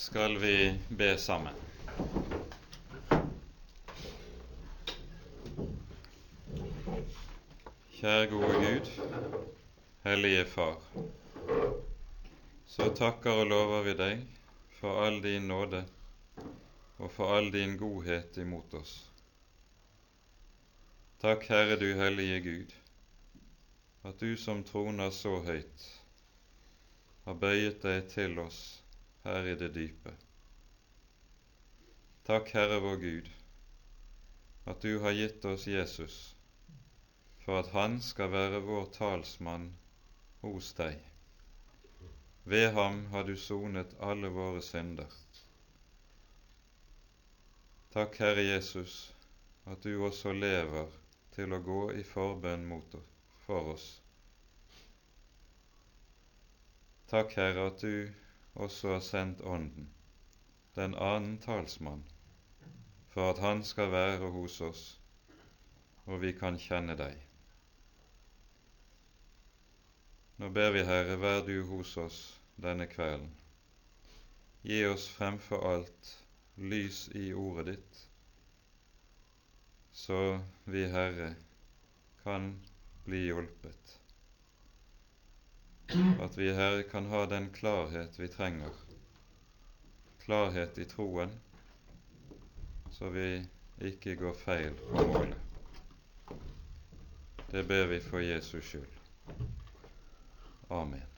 skal vi be sammen. Kjære gode Gud, hellige Far, så takker og lover vi deg for all din nåde og for all din godhet imot oss. Takk, Herre du hellige Gud, at du som troner så høyt, har bøyet deg til oss her i det dype. Takk, Herre vår Gud, at du har gitt oss Jesus, for at han skal være vår talsmann hos deg. Ved ham har du sonet alle våre synder. Takk, Herre Jesus, at du også lever til å gå i forbønn for oss. Takk, Herre, at du også har sendt Ånden, den annen talsmann, for at han skal være hos oss, og vi kan kjenne deg. Nå ber vi, Herre, vær du hos oss denne kvelden. Gi oss fremfor alt lys i ordet ditt, så vi, Herre, kan bli hjulpet. At vi, Herre, kan ha den klarhet vi trenger, klarhet i troen, så vi ikke går feil på målet. Det ber vi for Jesus skyld. Amen.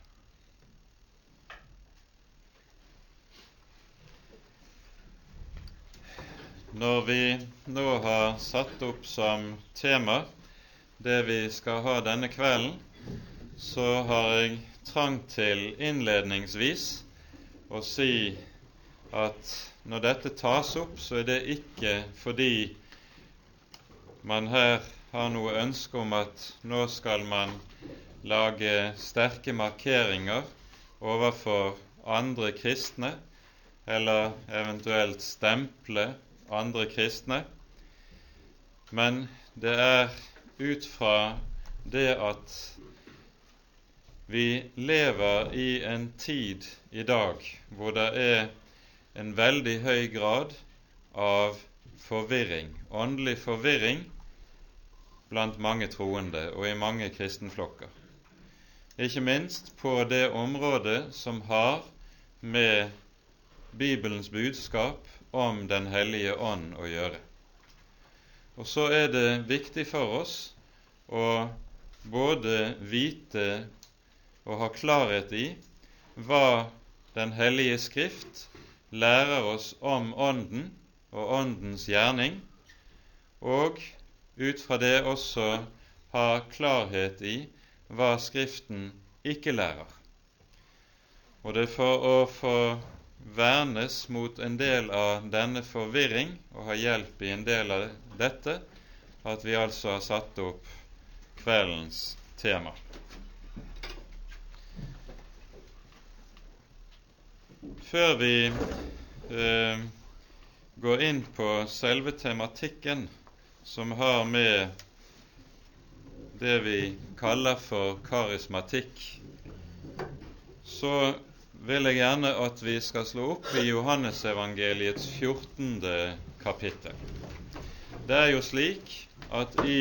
Når vi nå har satt opp som tema det vi skal ha denne kvelden, så har jeg trang til innledningsvis å si at når dette tas opp, så er det ikke fordi man her har noe ønske om at nå skal man lage sterke markeringer overfor andre kristne, eller eventuelt stemple andre kristne, men det er ut fra det at vi lever i en tid i dag hvor det er en veldig høy grad av forvirring, åndelig forvirring blant mange troende og i mange kristenflokker. Ikke minst på det området som har med Bibelens budskap om Den hellige ånd å gjøre. Og så er det viktig for oss å både vite og ha klarhet i hva Den hellige Skrift lærer oss om Ånden og Åndens gjerning, og ut fra det også ha klarhet i hva Skriften ikke lærer. Og det er for å få vernes mot en del av denne forvirring og ha hjelp i en del av dette, at vi altså har satt opp kveldens tema. Før vi går inn på selve tematikken som har med det vi kaller for karismatikk, så vil jeg gjerne at vi skal slå opp i Johannesevangeliets 14. kapittel. Det er jo slik at i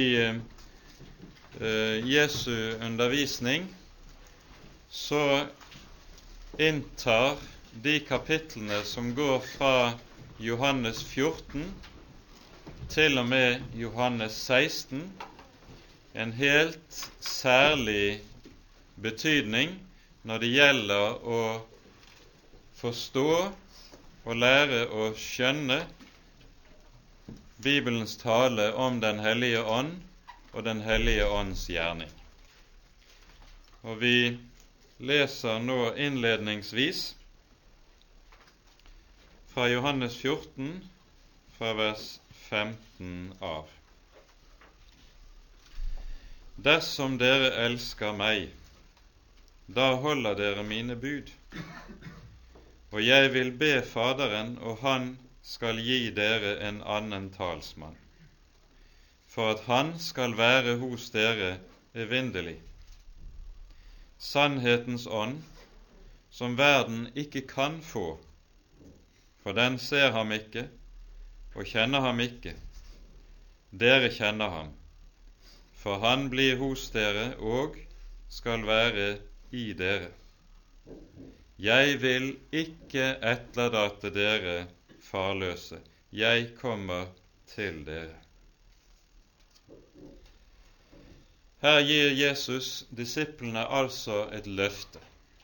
Jesu undervisning så inntar de kapitlene som går fra Johannes 14 til og med Johannes 16 en helt særlig betydning når det gjelder å forstå og lære å skjønne Bibelens tale om Den hellige ånd og Den hellige ånds gjerning. Og vi leser nå innledningsvis fra Johannes 14, fra vers 15 av. Dersom dere elsker meg, da holder dere mine bud, og jeg vil be Faderen, og han skal gi dere en annen talsmann, for at han skal være hos dere evinnelig. Sannhetens ånd, som verden ikke kan få, for den ser ham ikke og kjenner ham ikke. Dere kjenner ham, for han blir hos dere og skal være i dere. Jeg vil ikke etterlate dere farløse. Jeg kommer til dere. Her gir Jesus disiplene altså et løfte.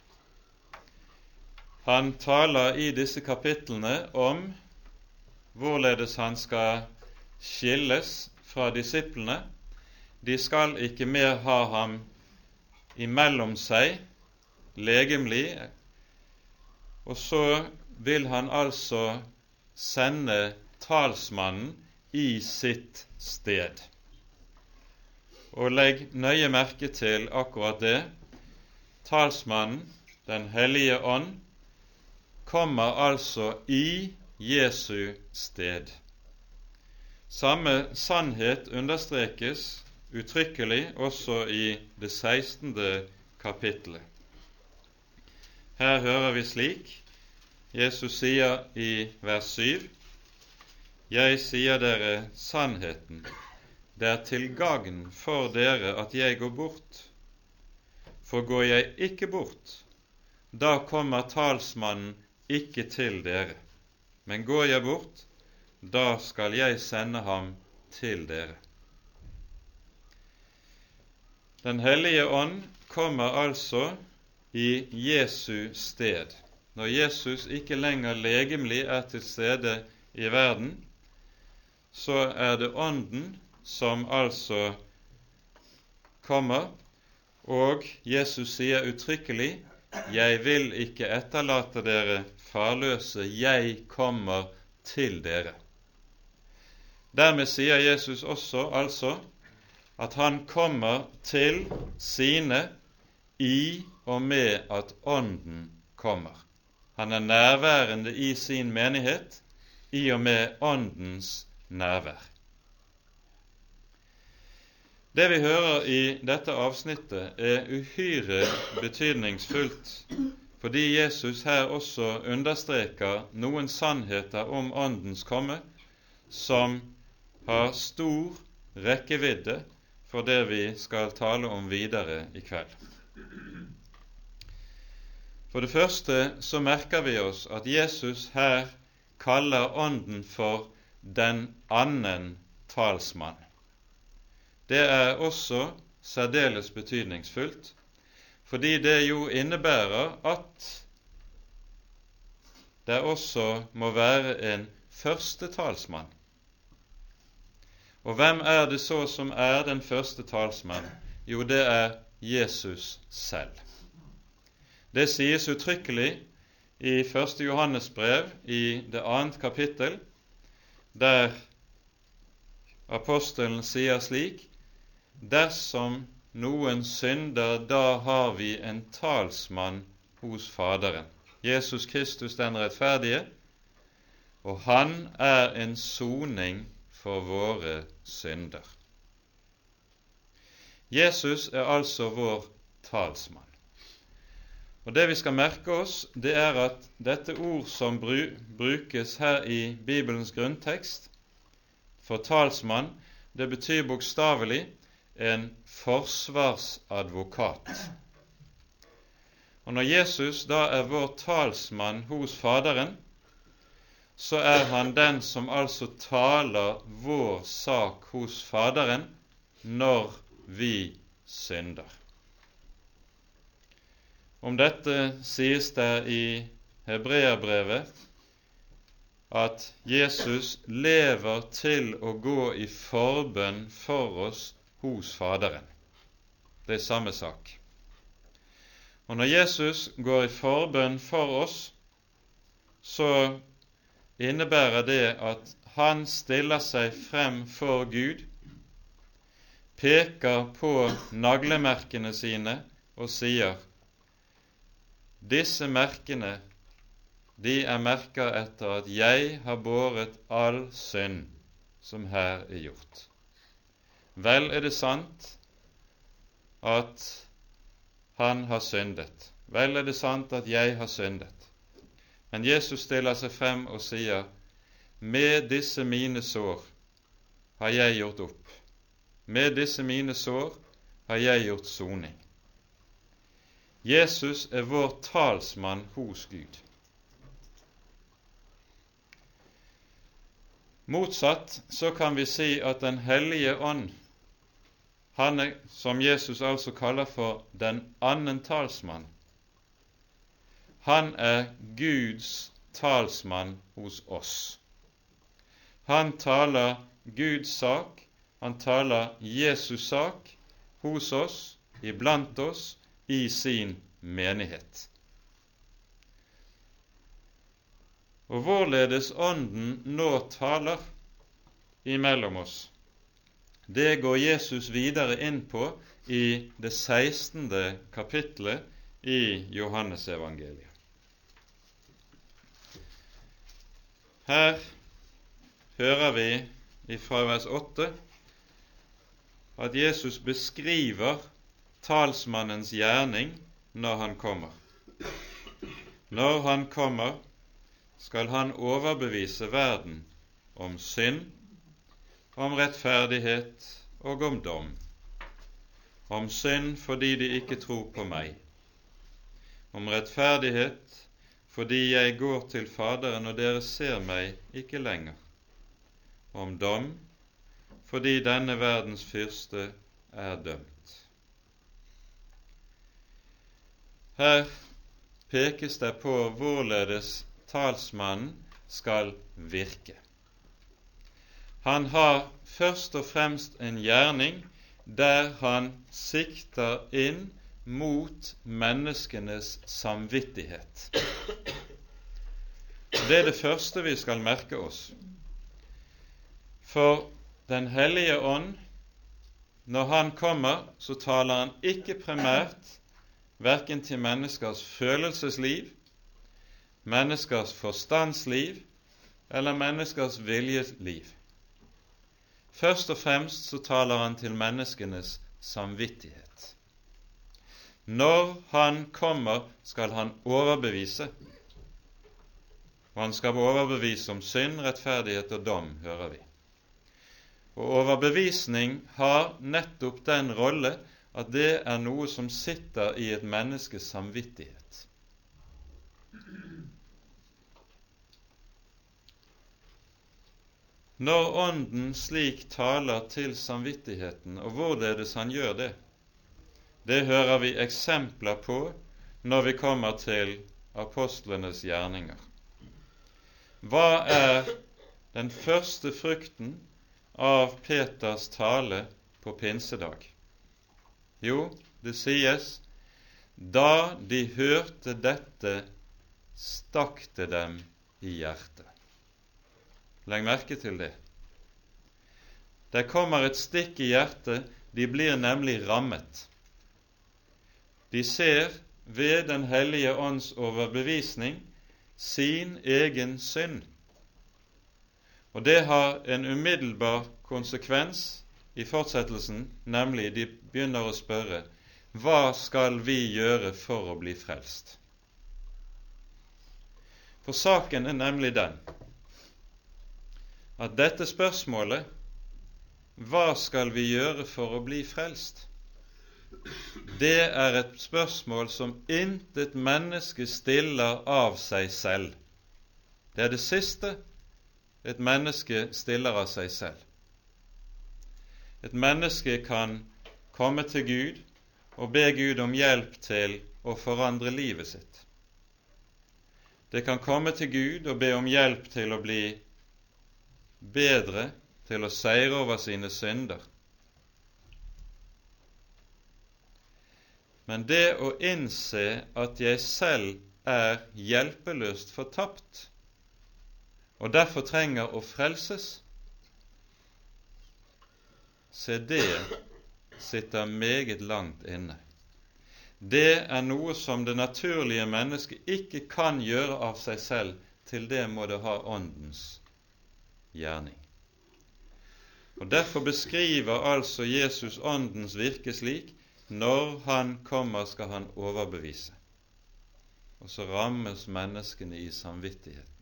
Han taler i disse kapitlene om hvorledes han skal skilles fra disiplene. De skal ikke mer ha ham imellom seg, legemlig, og så vil han altså sende talsmannen i sitt sted. Og legg nøye merke til akkurat det. Talsmannen, Den hellige ånd, kommer altså i Jesu sted. Samme sannhet understrekes uttrykkelig også i det 16. kapittelet. Her hører vi slik: Jesus sier i vers 7: Jeg sier dere sannheten, det er til gagn for dere at jeg går bort. For går jeg ikke bort, da kommer talsmannen ikke til dere. Men går jeg bort, da skal jeg sende ham til dere. Den hellige ånd kommer altså i Jesu sted. Når Jesus ikke lenger legemlig er til stede i verden, så er det Ånden som altså kommer, og Jesus sier uttrykkelig: Jeg vil ikke etterlate dere farløse, jeg kommer til dere. Dermed sier Jesus også altså at han kommer til sine i og med at Ånden kommer. Han er nærværende i sin menighet i og med Åndens nærvær. Det vi hører i dette avsnittet, er uhyre betydningsfullt, fordi Jesus her også understreker noen sannheter om Åndens komme som har stor rekkevidde for det vi skal tale om videre i kveld. For det første så merker vi oss at Jesus her kaller Ånden for den annen talsmann. Det er også særdeles betydningsfullt, fordi det jo innebærer at det også må være en første talsmann. Og hvem er det så som er den første talsmann? Jo, det er Jesus selv. Det sies uttrykkelig i 1. Johannes brev i det 2. kapittel, der apostelen sier slik: Dersom noen synder, da har vi en talsmann hos Faderen, Jesus Kristus den rettferdige, og han er en soning for våre synder. Jesus er altså vår talsmann. Og det vi skal merke oss, det er at dette ord som brukes her i Bibelens grunntekst for talsmann, det betyr bokstavelig en forsvarsadvokat. Og når Jesus da er vår talsmann hos Faderen, så er han den som altså taler vår sak hos Faderen når vi synder. Om dette sies det i Hebreerbrevet at Jesus lever til å gå i forbønn for oss hos Faderen. Det er samme sak. Og når Jesus går i forbønn for oss, så innebærer det at han stiller seg frem for Gud, peker på naglemerkene sine og sier: Disse merkene, de er merker etter at jeg har båret all synd som her er gjort. Vel er det sant at han har syndet. Vel er det sant at jeg har syndet. Men Jesus stiller seg frem og sier, med disse mine sår har jeg gjort opp. Med disse mine sår har jeg gjort soning. Jesus er vår talsmann hos Gud. Motsatt så kan vi si at Den hellige ånd, han er, som Jesus altså kaller for den annen talsmann, han er Guds talsmann hos oss. Han taler Guds sak, han taler Jesus sak hos oss, iblant oss, i sin menighet. Og hvorledes Ånden nå taler imellom oss, det går Jesus videre inn på i det 16. kapittelet i Johannesevangeliet. Her hører vi fra vers 8 at Jesus beskriver talsmannens gjerning når han kommer. Når han kommer, skal han overbevise verden om synd, om rettferdighet og om dom. Om synd fordi de ikke tror på meg. Om rettferdighet fordi jeg går til Faderen og dere ser meg ikke lenger. Om dom fordi denne verdens fyrste er dømt. Her pekes det på hvorledes talsmannen skal virke. Han har først og fremst en gjerning der han sikter inn mot menneskenes samvittighet. Det er det første vi skal merke oss. For Den hellige ånd, når han kommer, så taler han ikke primært hverken til menneskers følelsesliv, menneskers forstandsliv eller menneskers viljeliv. Først og fremst så taler han til menneskenes samvittighet. Når han kommer, skal han overbevise. Og han skal overbevise om synd, rettferdighet og dom, hører vi. Og overbevisning har nettopp den rolle at det er noe som sitter i et menneskes samvittighet. Når Ånden slik taler til samvittigheten, og hvorledes han gjør det, det hører vi eksempler på når vi kommer til apostlenes gjerninger. Hva er den første frukten av Peters tale på pinsedag? Jo, det sies, da de hørte dette, stakk det dem i hjertet. Legg merke til det. Det kommer et stikk i hjertet, de blir nemlig rammet. De ser ved Den hellige ånds overbevisning sin egen synd. Og det har en umiddelbar konsekvens i fortsettelsen, nemlig de begynner å spørre, hva skal vi gjøre for å bli frelst? For saken er nemlig den at dette spørsmålet, hva skal vi gjøre for å bli frelst, det er et spørsmål som intet menneske stiller av seg selv. Det er det siste et menneske stiller av seg selv. Et menneske kan komme til Gud og be Gud om hjelp til å forandre livet sitt. Det kan komme til Gud og be om hjelp til å bli bedre, til å seire over sine synder. Men det å innse at jeg selv er hjelpeløst fortapt, og derfor trenger å frelses, se det sitter meget langt inne. Det er noe som det naturlige mennesket ikke kan gjøre av seg selv, til det må det ha Åndens gjerning. Og derfor beskriver altså Jesus Åndens virke slik: når han kommer, skal han overbevise. og så rammes menneskene i samvittigheten.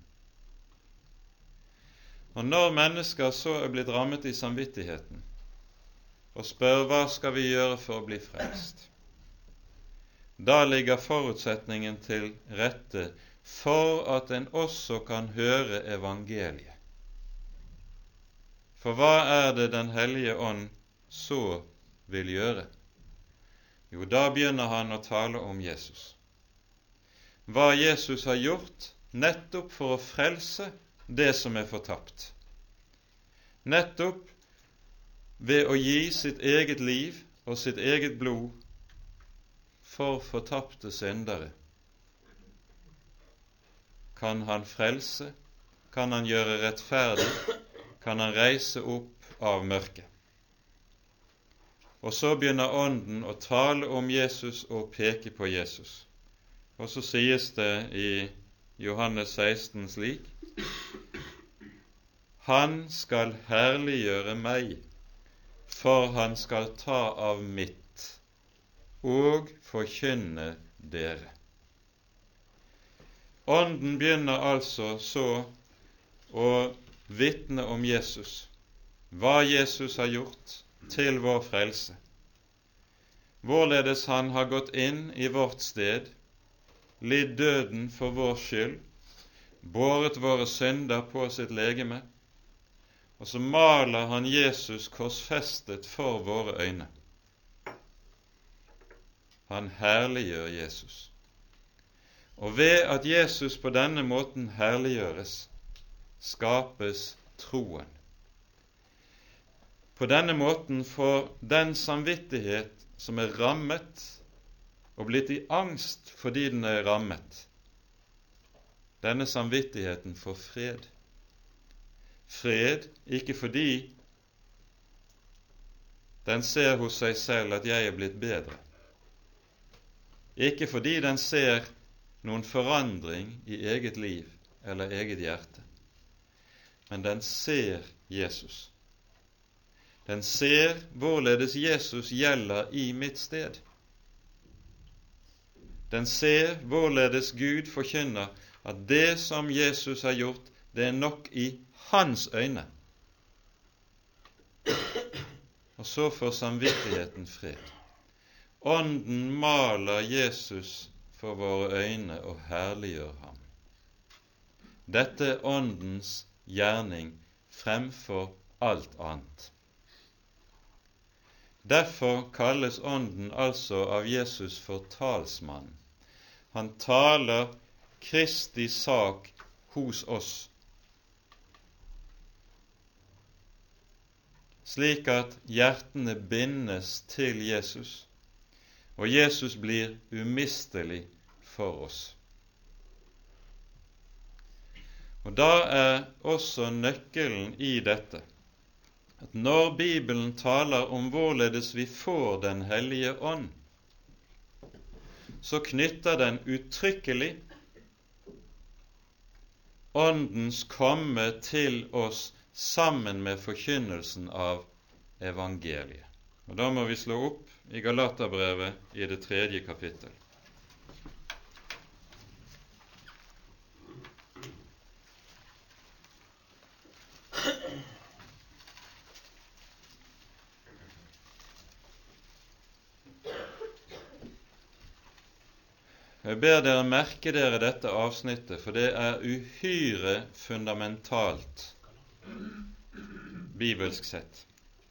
Og når mennesker så er blitt rammet i samvittigheten og spør hva skal vi gjøre for å bli frelst, da ligger forutsetningen til rette for at en også kan høre evangeliet. For hva er det Den hellige ånd så vil gjøre? Jo, da begynner han å tale om Jesus. Hva Jesus har gjort nettopp for å frelse det som er fortapt. Nettopp ved å gi sitt eget liv og sitt eget blod for fortapte syndere kan han frelse, kan han gjøre rettferdig, kan han reise opp av mørket. Og så begynner Ånden å tale om Jesus og peke på Jesus. Og så sies det i Johannes 16 slik: Han skal herliggjøre meg, for han skal ta av mitt og forkynne dere. Ånden begynner altså så å vitne om Jesus, hva Jesus har gjort til vår frelse, hvorledes han har gått inn i vårt sted, lidd døden for vår skyld, båret våre synder på sitt legeme, og så maler han Jesus korsfestet for våre øyne. Han herliggjør Jesus. Og ved at Jesus på denne måten herliggjøres, skapes troen. På denne måten får den samvittighet som er rammet og blitt i angst fordi den er rammet, denne samvittigheten får fred. Fred ikke fordi den ser hos seg selv at jeg er blitt bedre, ikke fordi den ser noen forandring i eget liv eller eget hjerte, men den ser Jesus. Den ser hvorledes Jesus gjelder i mitt sted. Den ser hvorledes Gud forkynner at det som Jesus har gjort, det er nok i hans øyne. Og så får samvittigheten fred. Ånden maler Jesus for våre øyne og herliggjør ham. Dette er Åndens gjerning fremfor alt annet. Derfor kalles Ånden altså av Jesus for talsmann. Han taler Kristi sak hos oss, slik at hjertene bindes til Jesus, og Jesus blir umistelig for oss. Og da er også nøkkelen i dette at når Bibelen taler om hvorledes vi får Den hellige ånd, så knytter den uttrykkelig Åndens komme til oss sammen med forkynnelsen av evangeliet. Og da må vi slå opp i Galaterbrevet i det 3. kapittel. Jeg ber dere merke dere dette avsnittet, for det er uhyre fundamentalt bibelsk sett.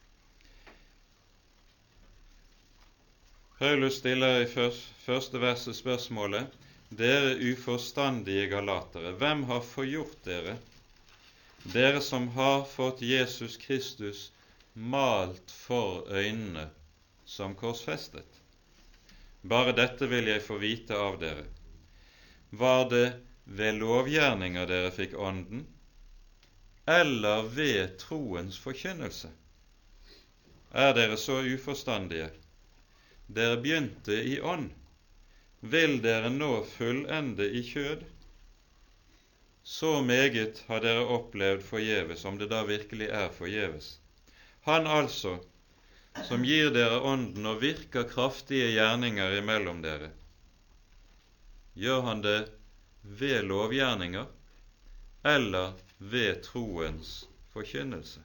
Paulus stiller i første verset spørsmålet: Dere uforstandige galatere, hvem har forgjort dere, dere som har fått Jesus Kristus malt for øynene som korsfestet? Bare dette vil jeg få vite av dere. Var det ved lovgjerninger dere fikk Ånden, eller ved troens forkynnelse? Er dere så uforstandige? Dere begynte i ånd. Vil dere nå fullende i kjød? Så meget har dere opplevd forgjeves, om det da virkelig er forgjeves. Han altså, som gir dere Ånden og virker kraftige gjerninger imellom dere, Gjør han det ved lovgjerninger eller ved troens forkynnelse?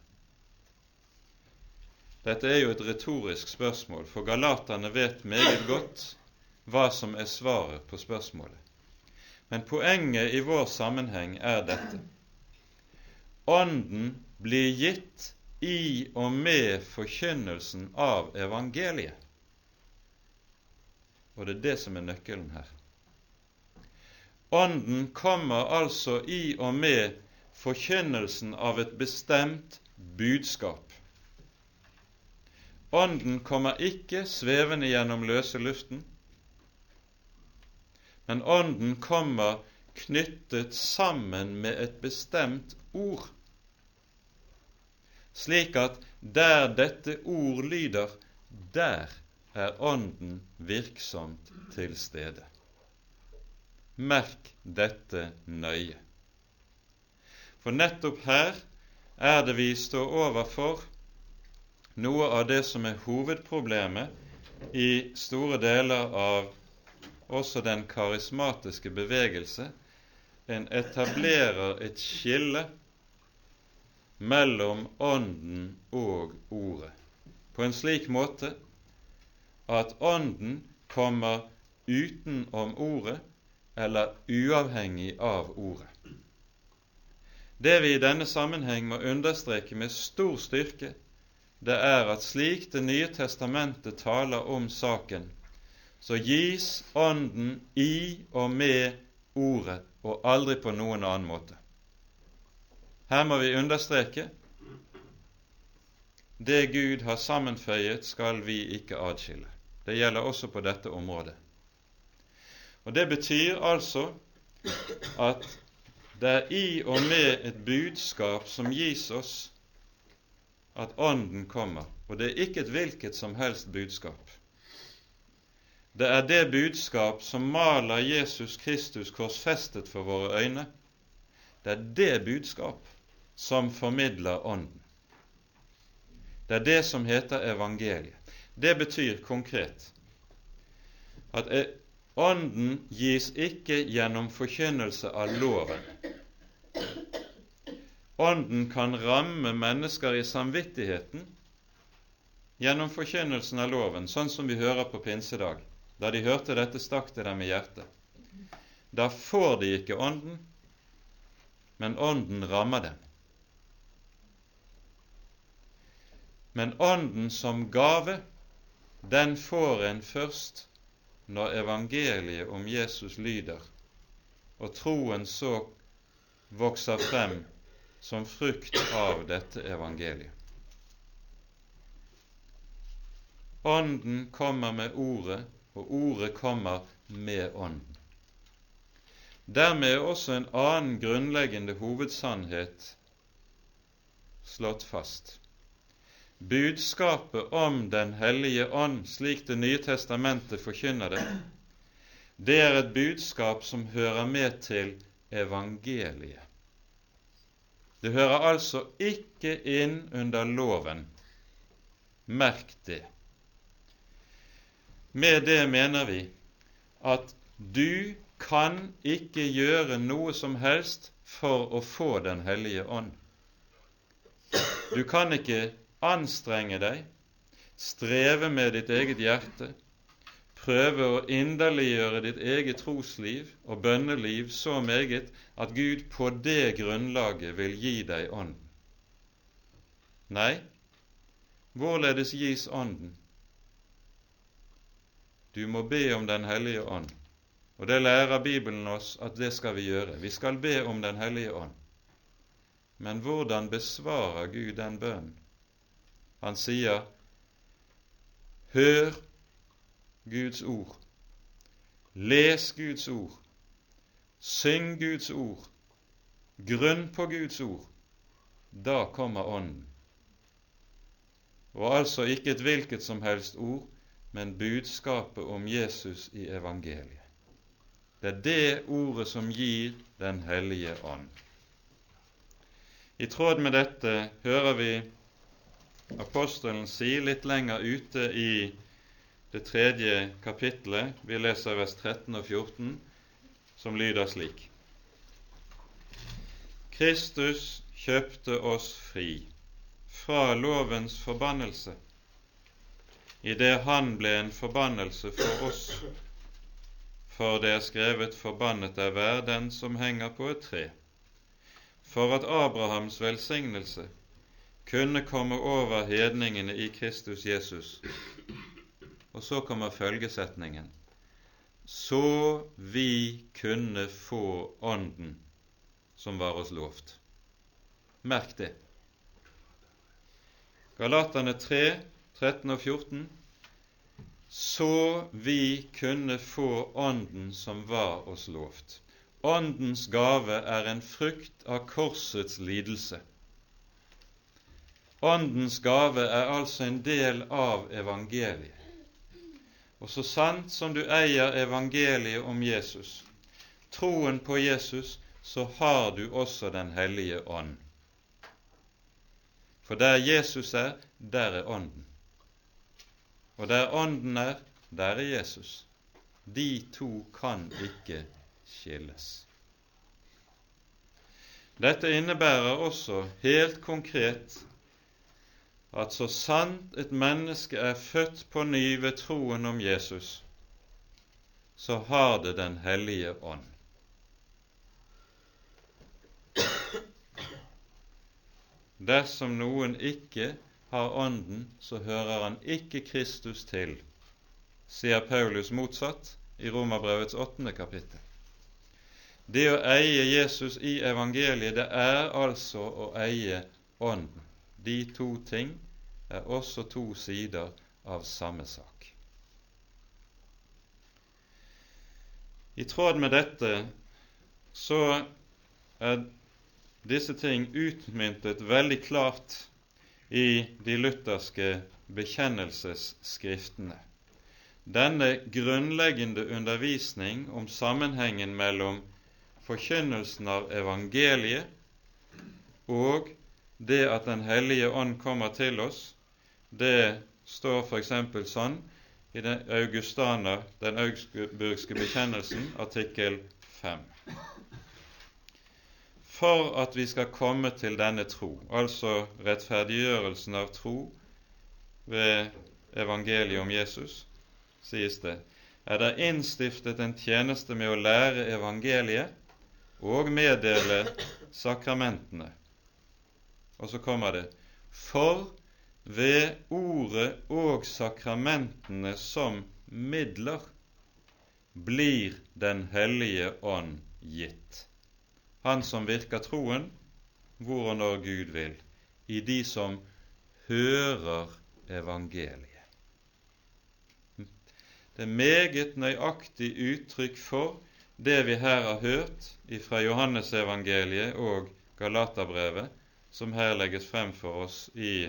Dette er jo et retorisk spørsmål, for galaterne vet meget godt hva som er svaret på spørsmålet. Men poenget i vår sammenheng er dette: Ånden blir gitt i og med forkynnelsen av evangeliet. Og det er det som er nøkkelen her. Ånden kommer altså i og med forkynnelsen av et bestemt budskap. Ånden kommer ikke svevende gjennom løse luften, men ånden kommer knyttet sammen med et bestemt ord, slik at der dette ord lyder, der er ånden virksomt til stede. Merk dette nøye. For nettopp her er det vi står overfor noe av det som er hovedproblemet i store deler av også den karismatiske bevegelse. En etablerer et skille mellom ånden og ordet, på en slik måte at ånden kommer utenom ordet eller uavhengig av ordet. Det vi i denne sammenheng må understreke med stor styrke, det er at slik Det nye testamentet taler om saken, så gis ånden i og med ordet, og aldri på noen annen måte. Her må vi understreke: det Gud har sammenføyet, skal vi ikke adskille. Det gjelder også på dette området. Og det betyr altså at det er i og med et budskap som gis oss, at ånden kommer. Og det er ikke et hvilket som helst budskap. Det er det budskap som maler Jesus Kristus korsfestet for våre øyne. Det er det budskap som formidler ånden. Det er det som heter evangeliet. Det betyr konkret at ånden gis ikke gjennom forkynnelse av loven. Ånden kan ramme mennesker i samvittigheten gjennom forkynnelsen av loven, sånn som vi hører på pinsedag. Da de hørte dette, stakk det dem i hjertet. Da får de ikke ånden, men ånden rammer dem. Men ånden som gave, den får en først når evangeliet om Jesus lyder, og troen så vokser frem som frukt av dette evangeliet. Ånden kommer med ordet, og ordet kommer med ånden. Dermed er også en annen grunnleggende hovedsannhet slått fast. Budskapet om Den hellige ånd, slik Det nye testamentet forkynner det, det er et budskap som hører med til evangeliet. Det hører altså ikke inn under loven. Merk det. Med det mener vi at du kan ikke gjøre noe som helst for å få Den hellige ånd. Du kan ikke anstrenge deg, streve med ditt eget hjerte, prøve å inderliggjøre ditt eget trosliv og bønneliv så meget at Gud på det grunnlaget vil gi deg ånden. Nei, hvorledes gis ånden? Du må be om Den hellige ånd, og det lærer Bibelen oss at det skal vi gjøre. Vi skal be om Den hellige ånd. Men hvordan besvarer Gud den bønnen? Han sier: hør Guds ord, les Guds ord, syng Guds ord, grunn på Guds ord. Da kommer ånden. Og altså ikke et hvilket som helst ord, men budskapet om Jesus i evangeliet. Det er det ordet som gir Den hellige ånd. I tråd med dette hører vi apostelen si litt lenger ute i det 3. kapittelet, vi leser vers 13 og 14, som lyder slik: Kristus kjøpte oss fri fra lovens forbannelse, i det han ble en forbannelse for oss. For det er skrevet: forbannet er hver den som henger på et tre, for at Abrahams velsignelse kunne komme over hedningene i Kristus Jesus. Og så kommer følgesetningen: så vi kunne få ånden som var oss lovt. Merk det. Galaterne 3, 13 og 14. Så vi kunne få ånden som var oss lovt. Åndens gave er en frukt av korsets lidelse. Åndens gave er altså en del av evangeliet. Og så sant som du eier evangeliet om Jesus, troen på Jesus, så har du også Den hellige ånd. For der Jesus er, der er ånden. Og der ånden er, der er Jesus. De to kan ikke skilles. Dette innebærer også helt konkret at så sant et menneske er født på ny ved troen om Jesus, så har det Den hellige ånd. Dersom noen ikke har ånden, så hører han ikke Kristus til, sier Paulus motsatt i Romerbrevets 8. kapittel. Det å eie Jesus i evangeliet, det er altså å eie ånden. De to ting er også to sider av samme sak. I tråd med dette så er disse ting utmyntet veldig klart i de lutherske bekjennelsesskriftene. Denne grunnleggende undervisning om sammenhengen mellom forkynnelsen av evangeliet og det at Den hellige ånd kommer til oss, det står for eksempel sånn i den augsburgske bekjennelsen, artikkel 5. For at vi skal komme til denne tro, altså rettferdiggjørelsen av tro ved evangeliet om Jesus, sies det, er det innstiftet en tjeneste med å lære evangeliet og meddele sakramentene. Og så kommer det: for ved ordet og sakramentene som midler blir Den hellige ånd gitt. Han som virker troen, hvor og når Gud vil, i de som hører evangeliet. Det er meget nøyaktig uttrykk for det vi her har hørt fra Johannesevangeliet og Galaterbrevet, som her legges frem for oss i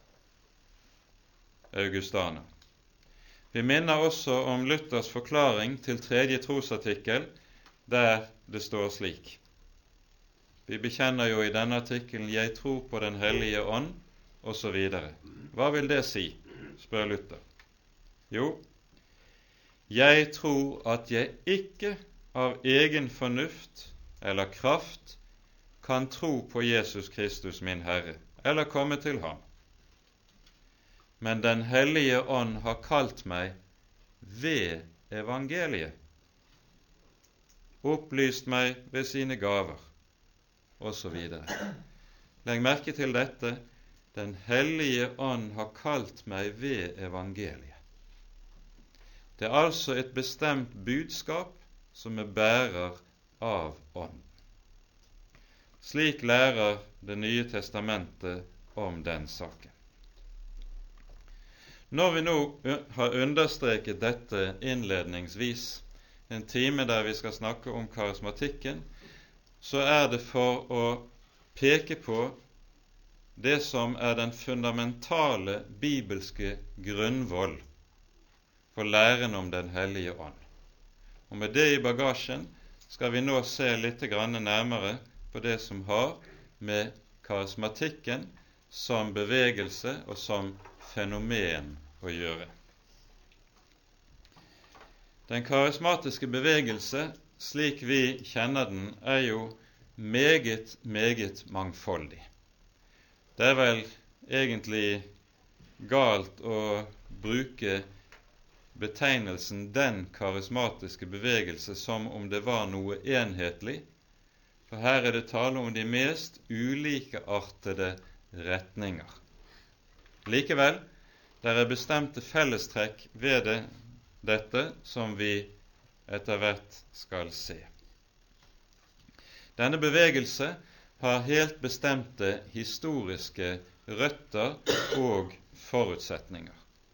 Augustana. Vi minner også om Luthers forklaring til 3. trosartikkel, der det står slik. Vi bekjenner jo i denne artikkelen 'Jeg tror på Den hellige ånd', osv. Hva vil det si, spør Luther? Jo, jeg tror at jeg ikke av egen fornuft eller kraft kan tro på Jesus Kristus min Herre, eller komme til ham. Men Den hellige ånd har kalt meg ved evangeliet, opplyst meg ved sine gaver, osv. Legg merke til dette: Den hellige ånd har kalt meg ved evangeliet. Det er altså et bestemt budskap som er bærer av ånden. Slik lærer Det nye testamentet om den saken. Når vi nå har understreket dette innledningsvis, en time der vi skal snakke om karismatikken, så er det for å peke på det som er den fundamentale bibelske grunnvoll for læren om Den hellige ånd. Og med det i bagasjen skal vi nå se litt nærmere på det som har med karismatikken som bevegelse og som fenomen å gjøre. Den karismatiske bevegelse slik vi kjenner den, er jo meget, meget mangfoldig. Det er vel egentlig galt å bruke betegnelsen den karismatiske bevegelse som om det var noe enhetlig, for her er det tale om de mest ulikeartede retninger. Likevel, det er bestemte fellestrekk ved dette som vi etter hvert skal se. Denne bevegelse har helt bestemte historiske røtter og forutsetninger.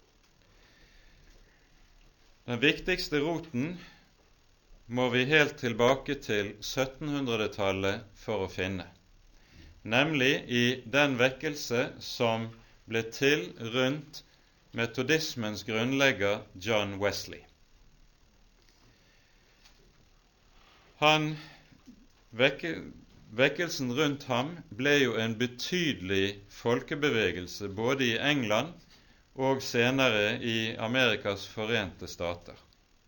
Den viktigste roten må vi helt tilbake til 1700-tallet for å finne, nemlig i den vekkelse som ble til rundt metodismens grunnlegger John Wesley. Vekkelsen rundt ham ble jo en betydelig folkebevegelse både i England og senere i Amerikas forente stater.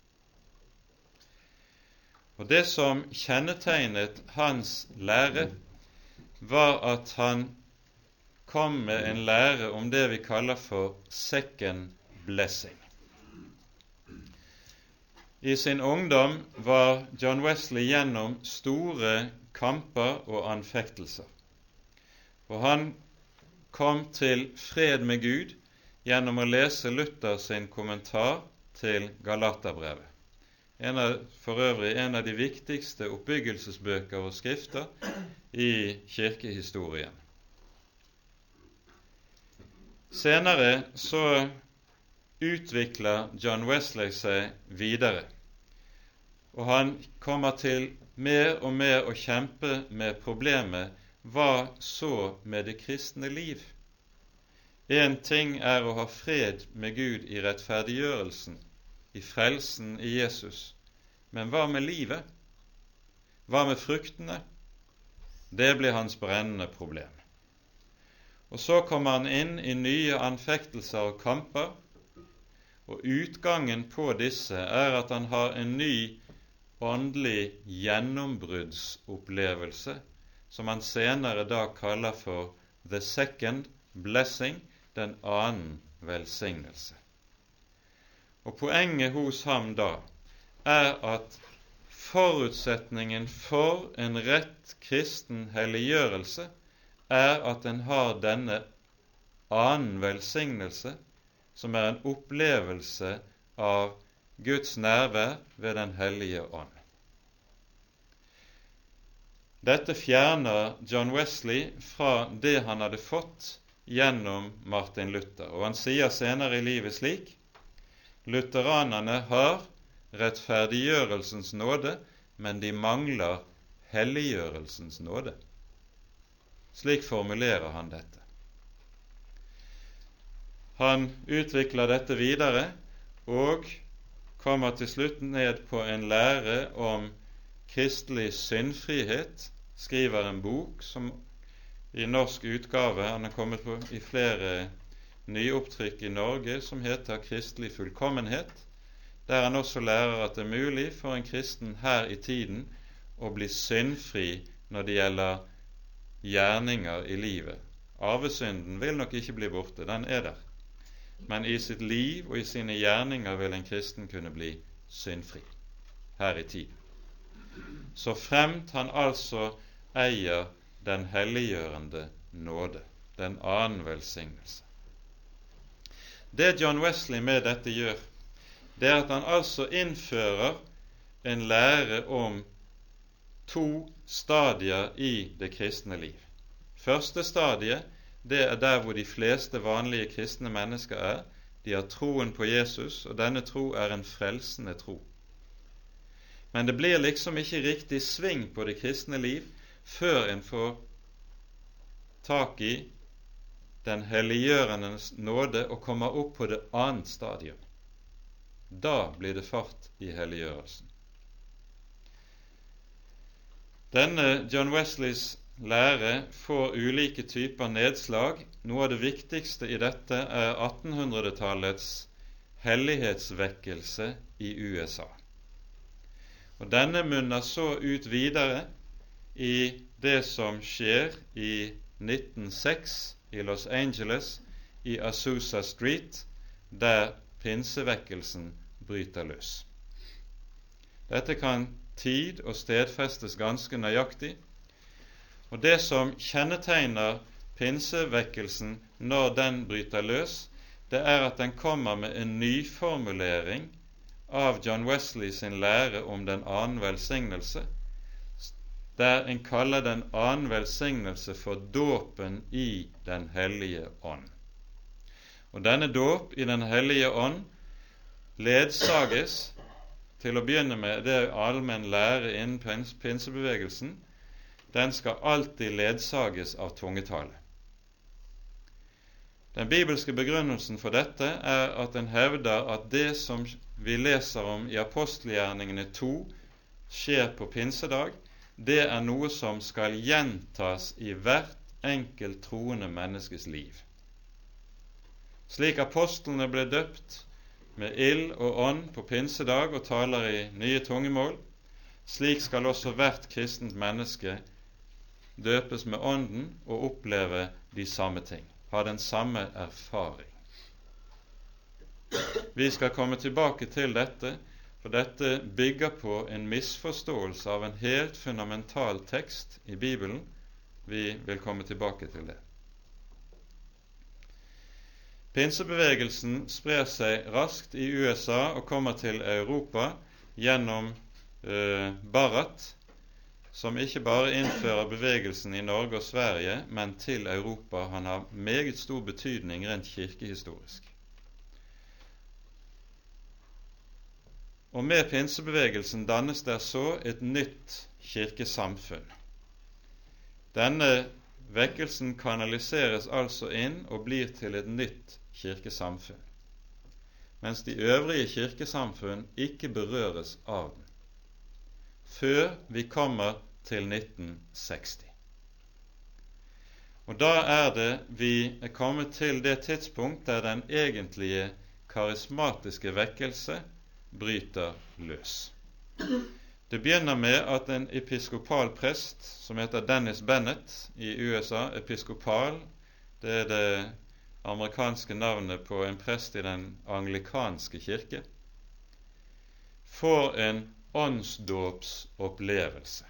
Og det som kjennetegnet hans lære, var at han kom med en lære om det vi kaller for second blessing. I sin ungdom var John Wesley gjennom store kamper og anfektelser, og han kom til fred med Gud gjennom å lese Luther sin kommentar til Galaterbrevet. For øvrig en av de viktigste oppbyggelsesbøker og skrifter i kirkehistorien. Senere så utvikler John Wesley seg videre, og han kommer til mer og mer å kjempe med problemet hva så med det kristne liv? En ting er å ha fred med Gud i rettferdiggjørelsen, i frelsen i Jesus, men hva med livet? Hva med fruktene? Det blir hans brennende problem. Og så kommer han inn i nye anfektelser og kamper, og utgangen på disse er at han har en ny åndelig gjennombruddsopplevelse, som han senere da kaller for the second blessing, den annen velsignelse. Og poenget hos ham da er at forutsetningen for en rett kristen helliggjørelse er at en har denne annen velsignelse, som er en opplevelse av Guds nærvær ved Den hellige ånd. Dette fjerner John Wesley fra det han hadde fått gjennom Martin Luther, og han sier senere i livet slik: lutheranerne har rettferdiggjørelsens nåde, men de mangler helliggjørelsens nåde. Slik formulerer han dette. Han utvikler dette videre og kommer til slutt ned på en lære om kristelig syndfrihet, skriver en bok som i norsk utgave, han er kommet på i flere nyopptrykk i Norge, som heter Kristelig fullkommenhet, der han også lærer at det er mulig for en kristen her i tiden å bli syndfri når det gjelder gjerninger i livet. Arvesynden vil nok ikke bli borte, den er der. Men i sitt liv og i sine gjerninger vil en kristen kunne bli syndfri her i tiden. Så fremt han altså eier den helliggjørende nåde, den annen velsignelse. Det John Wesley med dette gjør, det er at han altså innfører en lære om to stadier i det kristne liv. Første stadiet, det er der hvor de fleste vanlige kristne mennesker er. De har troen på Jesus, og denne tro er en frelsende tro. Men det blir liksom ikke riktig sving på det kristne liv før en får tak i den helliggjørendes nåde og kommer opp på det annet stadium. Da blir det fart i helliggjørelsen. Denne John Wesleys lære får ulike typer nedslag. Noe av det viktigste i dette er 1800-tallets hellighetsvekkelse i USA. Og denne munner så ut videre i det som skjer i 1906 i Los Angeles, i Azusa Street, der pinsevekkelsen bryter løs. Dette kan tid og stedfestes ganske nøyaktig, og det som kjennetegner pinsevekkelsen når den bryter løs, det er at den kommer med en nyformulering av John Wesley sin lære om den annen velsignelse, der en kaller den annen velsignelse for dåpen i den hellige ånd. Og denne dåp i den hellige ånd ledsages, til å begynne med det allmenn lære innen pinsebevegelsen, den skal alltid ledsages av tungetale. Den bibelske begrunnelsen for dette er at en hevder at det som vi leser om i apostelgjerningene 2 skjer på pinsedag, det er noe som skal gjentas i hvert enkelt troende menneskes liv. Slik apostlene ble døpt med ild og ånd på pinsedag og taler i nye tungemål, slik skal også hvert kristent menneske døpes med ånden og oppleve de samme ting, ha den samme erfaring. Vi skal komme tilbake til dette, for dette bygger på en misforståelse av en helt fundamental tekst i Bibelen. Vi vil komme tilbake til det. Pinsebevegelsen sprer seg raskt i USA og kommer til Europa gjennom Barrat, som ikke bare innfører bevegelsen i Norge og Sverige, men til Europa. Han har meget stor betydning rent kirkehistorisk. Og med pinsebevegelsen dannes der så et nytt kirkesamfunn. Denne vekkelsen kanaliseres altså inn og blir til et nytt kirkesamfunn, mens de øvrige kirkesamfunn ikke berøres av den, før vi kommer til 1960. Og da er det vi er kommet til det tidspunkt der den egentlige karismatiske vekkelse bryter løs. Det begynner med at en episkopal prest som heter Dennis Bennett i USA, episkopal, det er det amerikanske navnet på en prest i den anglikanske kirke, får en åndsdåpsopplevelse.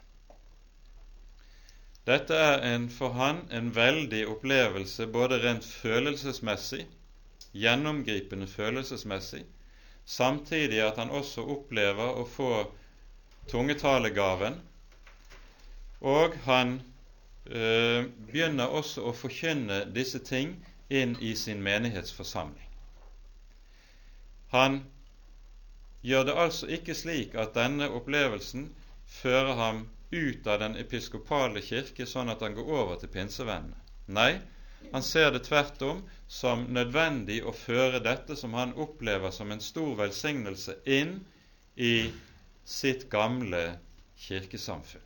Dette er for han en veldig opplevelse, både rent følelsesmessig, gjennomgripende følelsesmessig, samtidig at han også opplever å få tungetalegaven, og han begynner også å forkynne disse ting inn i sin menighetsforsamling. Han gjør det altså ikke slik at denne opplevelsen fører ham ut av den episkopale kirke sånn at han går over til pinsevennene. Nei, han ser det tvert om som nødvendig å føre dette som han opplever som en stor velsignelse inn i sitt gamle kirkesamfunn.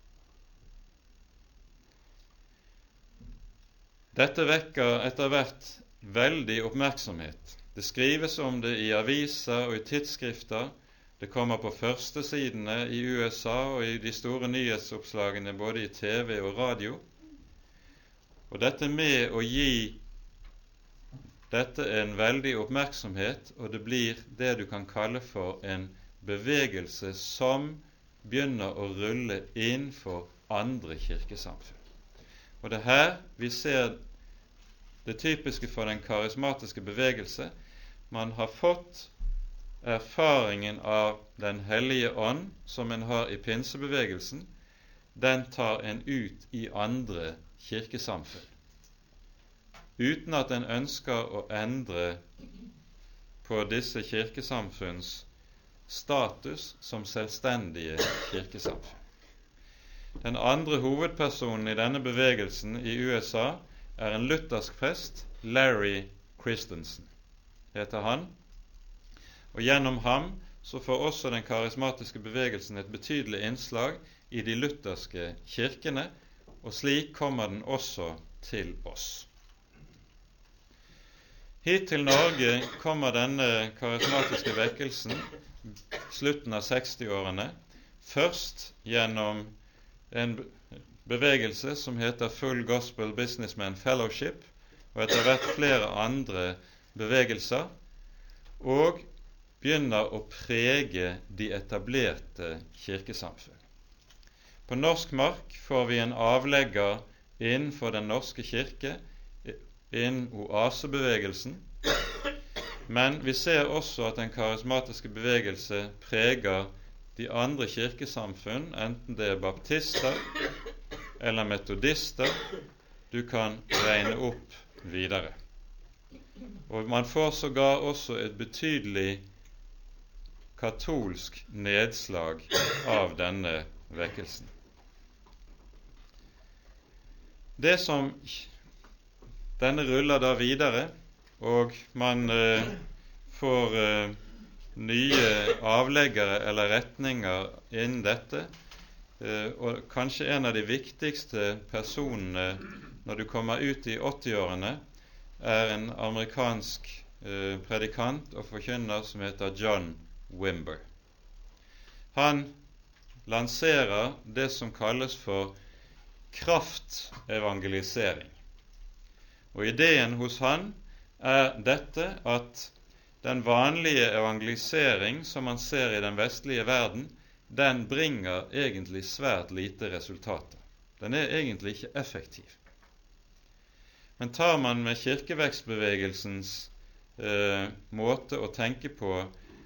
Dette vekker etter hvert veldig oppmerksomhet. Det skrives om det i aviser og i tidsskrifter. Det kommer på førstesidene i USA og i de store nyhetsoppslagene både i TV og radio. Og dette med å gi dette en veldig oppmerksomhet, og det blir det du kan kalle for en bevegelse som begynner å rulle inn for andre kirkesamfunn. Og det er her vi ser det typiske for den karismatiske bevegelse. Man har fått erfaringen av Den hellige ånd som en har i pinsebevegelsen. Den tar en ut i andre kirkesamfunn, uten at en ønsker å endre på disse kirkesamfunns status som selvstendige kirkesamfunn. Den andre hovedpersonen i denne bevegelsen i USA er en luthersk prest, Larry Christensen heter han, og gjennom ham så får også den karismatiske bevegelsen et betydelig innslag i de lutherske kirkene, og slik kommer den også til oss. Hit til Norge kommer denne karismatiske vekkelsen slutten av 60-årene, først gjennom en bevegelse som heter Full Gospel Businessman Fellowship, og etter hvert flere andre bevegelser, og begynner å prege de etablerte kirkesamfunn. På norsk mark får vi en avlegger innenfor den norske kirke, innen oasebevegelsen, men vi ser også at den karismatiske bevegelse preger de andre kirkesamfunn, enten det er baptister eller metodister. Du kan regne opp videre. Og man får sågar også et betydelig katolsk nedslag av denne vekkelsen. Denne ruller da videre, og man får nye avleggere eller retninger innen dette, og kanskje en av de viktigste personene når du kommer ut i 80-årene, er en amerikansk predikant og forkynner som heter John Wimber. Han lanserer det som kalles for kraftevangelisering. Og ideen hos han er dette at den vanlige evangelisering som man ser i den vestlige verden, den bringer egentlig svært lite resultater. Den er egentlig ikke effektiv. Men tar man med kirkevekstbevegelsens måte å tenke på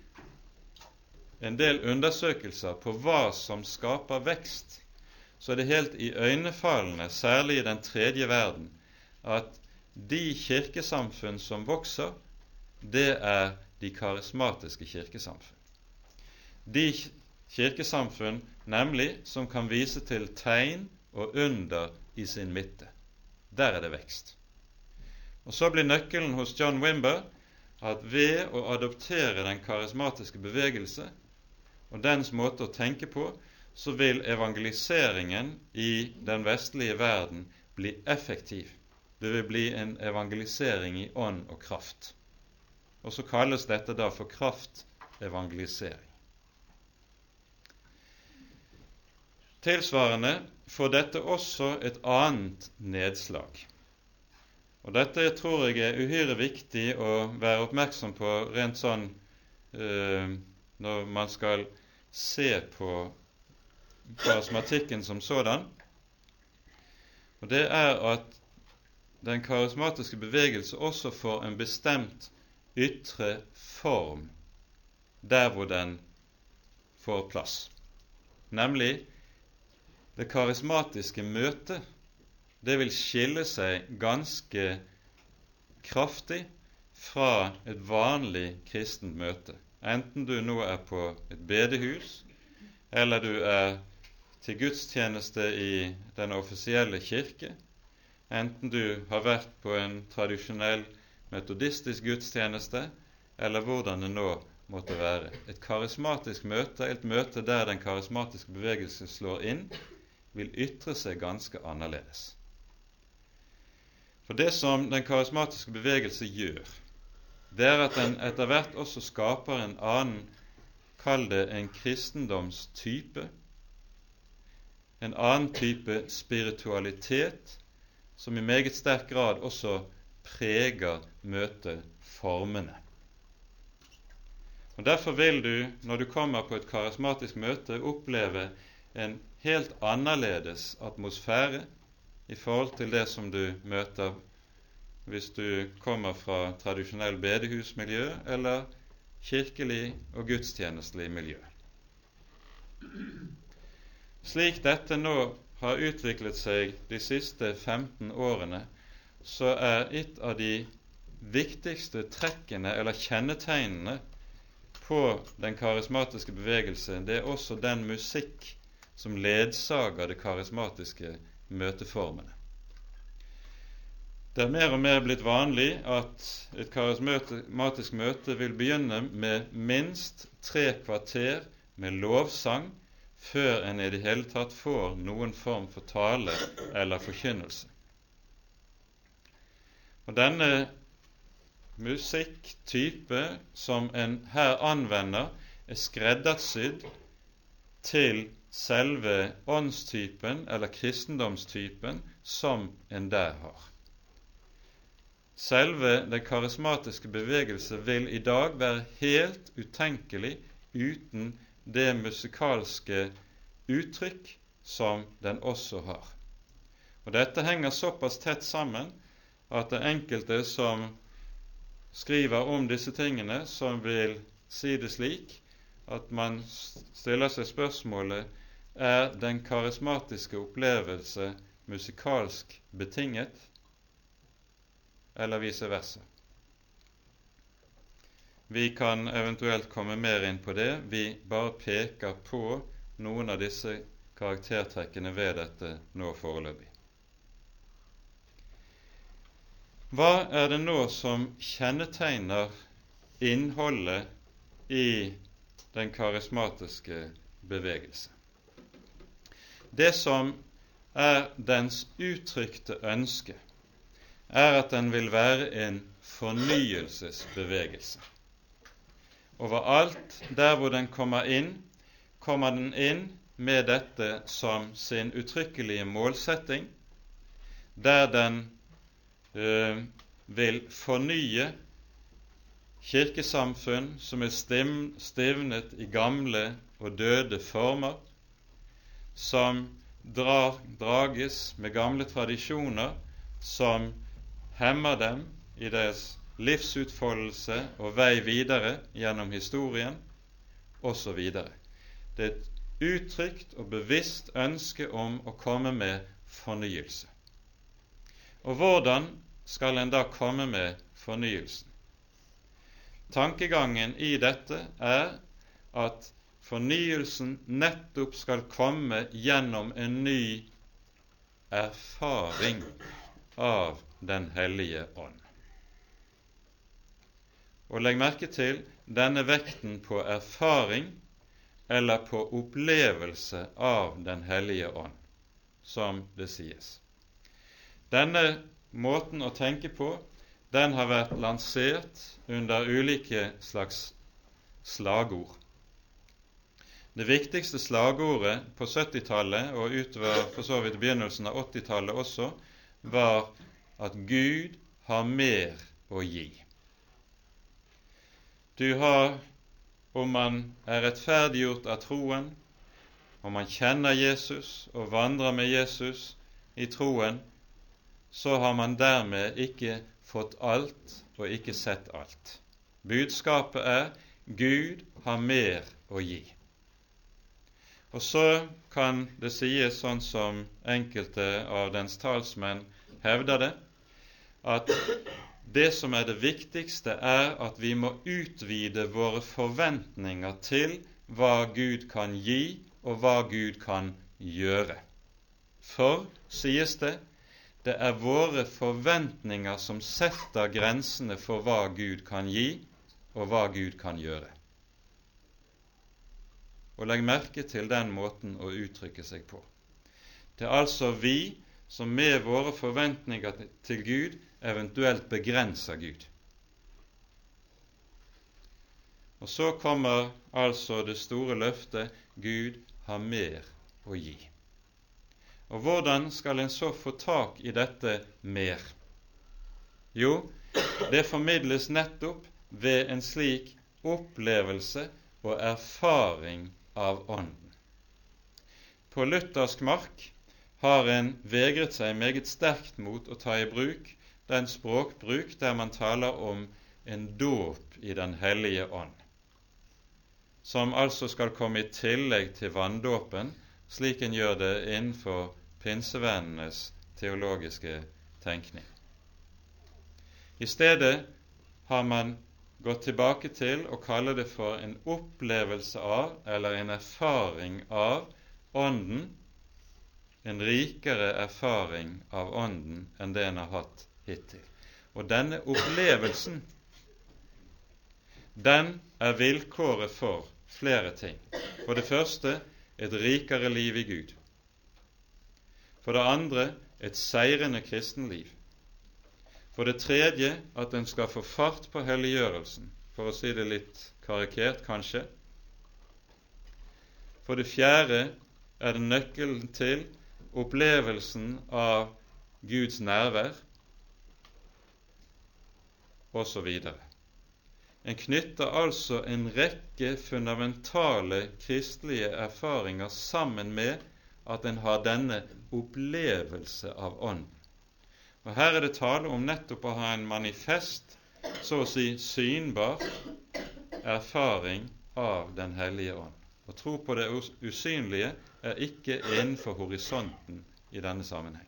en del undersøkelser på hva som skaper vekst, så er det helt iøynefallende, særlig i den tredje verden, at de kirkesamfunn som vokser, det er de karismatiske kirkesamfunn. De kirkesamfunn nemlig som kan vise til tegn og under i sin midte. Der er det vekst. Og så blir nøkkelen hos John Wimber at ved å adoptere den karismatiske bevegelse og dens måte å tenke på, så vil evangeliseringen i den vestlige verden bli effektiv. Det vil bli en evangelisering i ånd og kraft. Og så kalles dette da for kraftevangelisering. Tilsvarende får dette også et annet nedslag. Og dette tror jeg er uhyre viktig å være oppmerksom på rent sånn når man skal se på karismatikken som sådan. Og det er at den karismatiske bevegelse også får en bestemt ytre form der hvor den får plass. Nemlig det karismatiske møtet, det vil skille seg ganske kraftig fra et vanlig kristent møte. Enten du nå er på et bedehus, eller du er til gudstjeneste i den offisielle kirke, enten du har vært på en tradisjonell metodistisk gudstjeneste, eller hvordan det nå måtte være. Et karismatisk møte, et møte der den karismatiske bevegelse slår inn, vil ytre seg ganske annerledes. For det som den karismatiske bevegelse gjør, det er at den etter hvert også skaper en annen, kall det en kristendomstype, en annen type spiritualitet, som i meget sterk grad også preger møteformene. Og derfor vil du, når du kommer på et karismatisk møte, oppleve en helt annerledes atmosfære i forhold til det som du møter hvis du kommer fra tradisjonell bedehusmiljø eller kirkelig og gudstjenestelig miljø. Slik dette nå har utviklet seg de siste 15 årene, så er et av de viktigste trekkene eller kjennetegnene på den karismatiske bevegelse, det er også den musikk som ledsager det karismatiske møteformene. Det er mer og mer blitt vanlig at et karismatisk møte vil begynne med minst 3 kvarter med lovsang før en i det hele tatt får noen form for tale eller forkynnelse. Og denne musikktype som en her anvender, er skreddersydd til selve åndstypen eller kristendomstypen som en der har. Selve den karismatiske bevegelse vil i dag være helt utenkelig uten det musikalske uttrykk som den også har. Og dette henger såpass tett sammen at det er enkelte som skriver om disse tingene, som vil si det slik at man stiller seg spørsmålet: er den karismatiske opplevelse musikalsk betinget, eller vice versa? Vi kan eventuelt komme mer inn på det. Vi bare peker på noen av disse karaktertrekkene ved dette nå foreløpig. Hva er det nå som kjennetegner innholdet i den karismatiske bevegelse? Det som er dens uttrykte ønske, er at den vil være en fornyelsesbevegelse. Overalt der hvor den kommer den inn med dette som sin uttrykkelige målsetting, der den vil fornye kirkesamfunn som er stivnet i gamle og døde former, som drages med gamle tradisjoner som hemmer dem i deres livsutfoldelse og vei videre gjennom historien, osv. Det er et uttrykt og bevisst ønske om å komme med fornyelse. Og hvordan skal en da komme med fornyelsen? Tankegangen i dette er at fornyelsen nettopp skal komme gjennom en ny erfaring av Den hellige ånd. Og legg merke til denne vekten på erfaring eller på opplevelse av Den hellige ånd, som det sies. Denne måten å tenke på, den har vært lansert under ulike slags slagord. Det viktigste slagordet på 70-tallet og utover for så vidt begynnelsen av 80-tallet også, var at Gud har mer å gi. Du har, om man er rettferdiggjort av troen, om man kjenner Jesus og vandrer med Jesus i troen, så har man dermed ikke fått alt og ikke sett alt. Budskapet er: Gud har mer å gi. Og så kan det sies, sånn som enkelte av dens talsmenn hevder det, at det som er det viktigste, er at vi må utvide våre forventninger til hva Gud kan gi, og hva Gud kan gjøre. For, sies det, det er våre forventninger som setter grensene for hva Gud kan gi, og hva Gud kan gjøre. Og legg merke til den måten å uttrykke seg på. Det er altså vi som med våre forventninger til Gud eventuelt begrenser Gud. Og så kommer altså det store løftet: Gud har mer å gi. Og hvordan skal en så få tak i dette mer? Jo, det formidles nettopp ved en slik opplevelse og erfaring av Ånden. På luthersk mark har en vegret seg meget sterkt mot å ta i bruk den språkbruk der man taler om en dåp i Den hellige ånd, som altså skal komme i tillegg til vanndåpen, slik en gjør det innenfor pinsevennenes teologiske tenkning. I stedet har man gått tilbake til å kalle det for en opplevelse av, eller en erfaring av, Ånden, en rikere erfaring av Ånden enn det en har hatt hittil. Og denne opplevelsen, den er vilkåret for flere ting. For det første et rikere liv i Gud. For det andre et seirende kristenliv. For det tredje at en skal få fart på helliggjørelsen, for å si det litt karikert kanskje. For det fjerde er det nøkkelen til opplevelsen av Guds nærvær, og så videre. En knytter altså en rekke fundamentale kristelige erfaringer sammen med at en har denne opplevelse av ånden. Og her er det tale om nettopp å ha en manifest, så å si synbar, erfaring av Den hellige ånd. Å tro på det usynlige er ikke innenfor horisonten i denne sammenheng.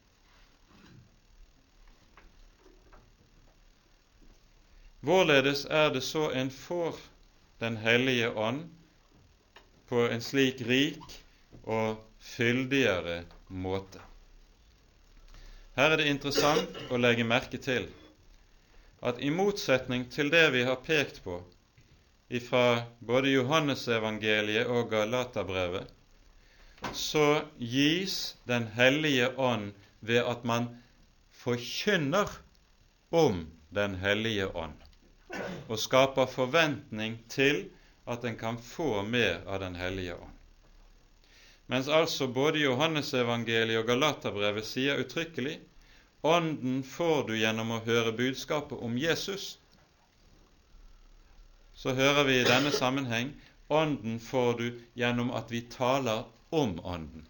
Hvorledes er det så en får Den hellige ånd på en slik rik og fyldigere måte? Her er det interessant å legge merke til at i motsetning til det vi har pekt på ifra både Johannesevangeliet og Galaterbrevet, så gis Den hellige ånd ved at man forkynner om Den hellige ånd og skaper forventning til at en kan få mer av Den hellige ånd. Mens altså både Johannesevangeliet og Galaterbrevet sier uttrykkelig ånden får du gjennom å høre budskapet om Jesus, så hører vi i denne sammenheng ånden får du gjennom at vi taler om ånden.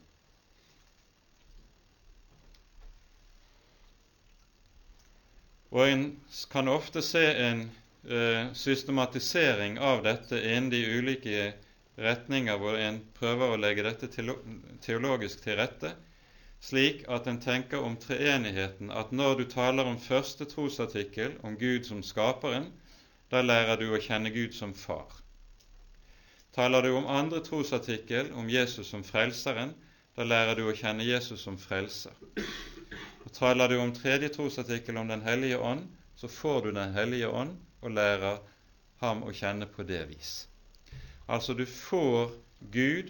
Og en kan ofte se en systematisering av dette innen de ulike retninger hvor en prøver å legge dette teologisk til rette, slik at en tenker om treenigheten, at når du taler om første trosartikkel, om Gud som skaperen, da lærer du å kjenne Gud som far. Taler du om andre trosartikkel, om Jesus som frelseren, da lærer du å kjenne Jesus som frelser. Og taler du om tredje trosartikkel, om Den hellige ånd, så får du Den hellige ånd og lærer ham å kjenne på det vis. Altså du får Gud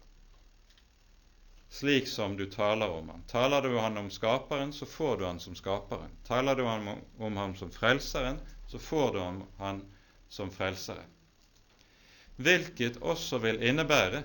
slik som du taler om ham. Taler du han om skaperen, så får du han som skaperen. Taler du om ham som frelseren, så får du han som frelseren. Hvilket også vil innebære,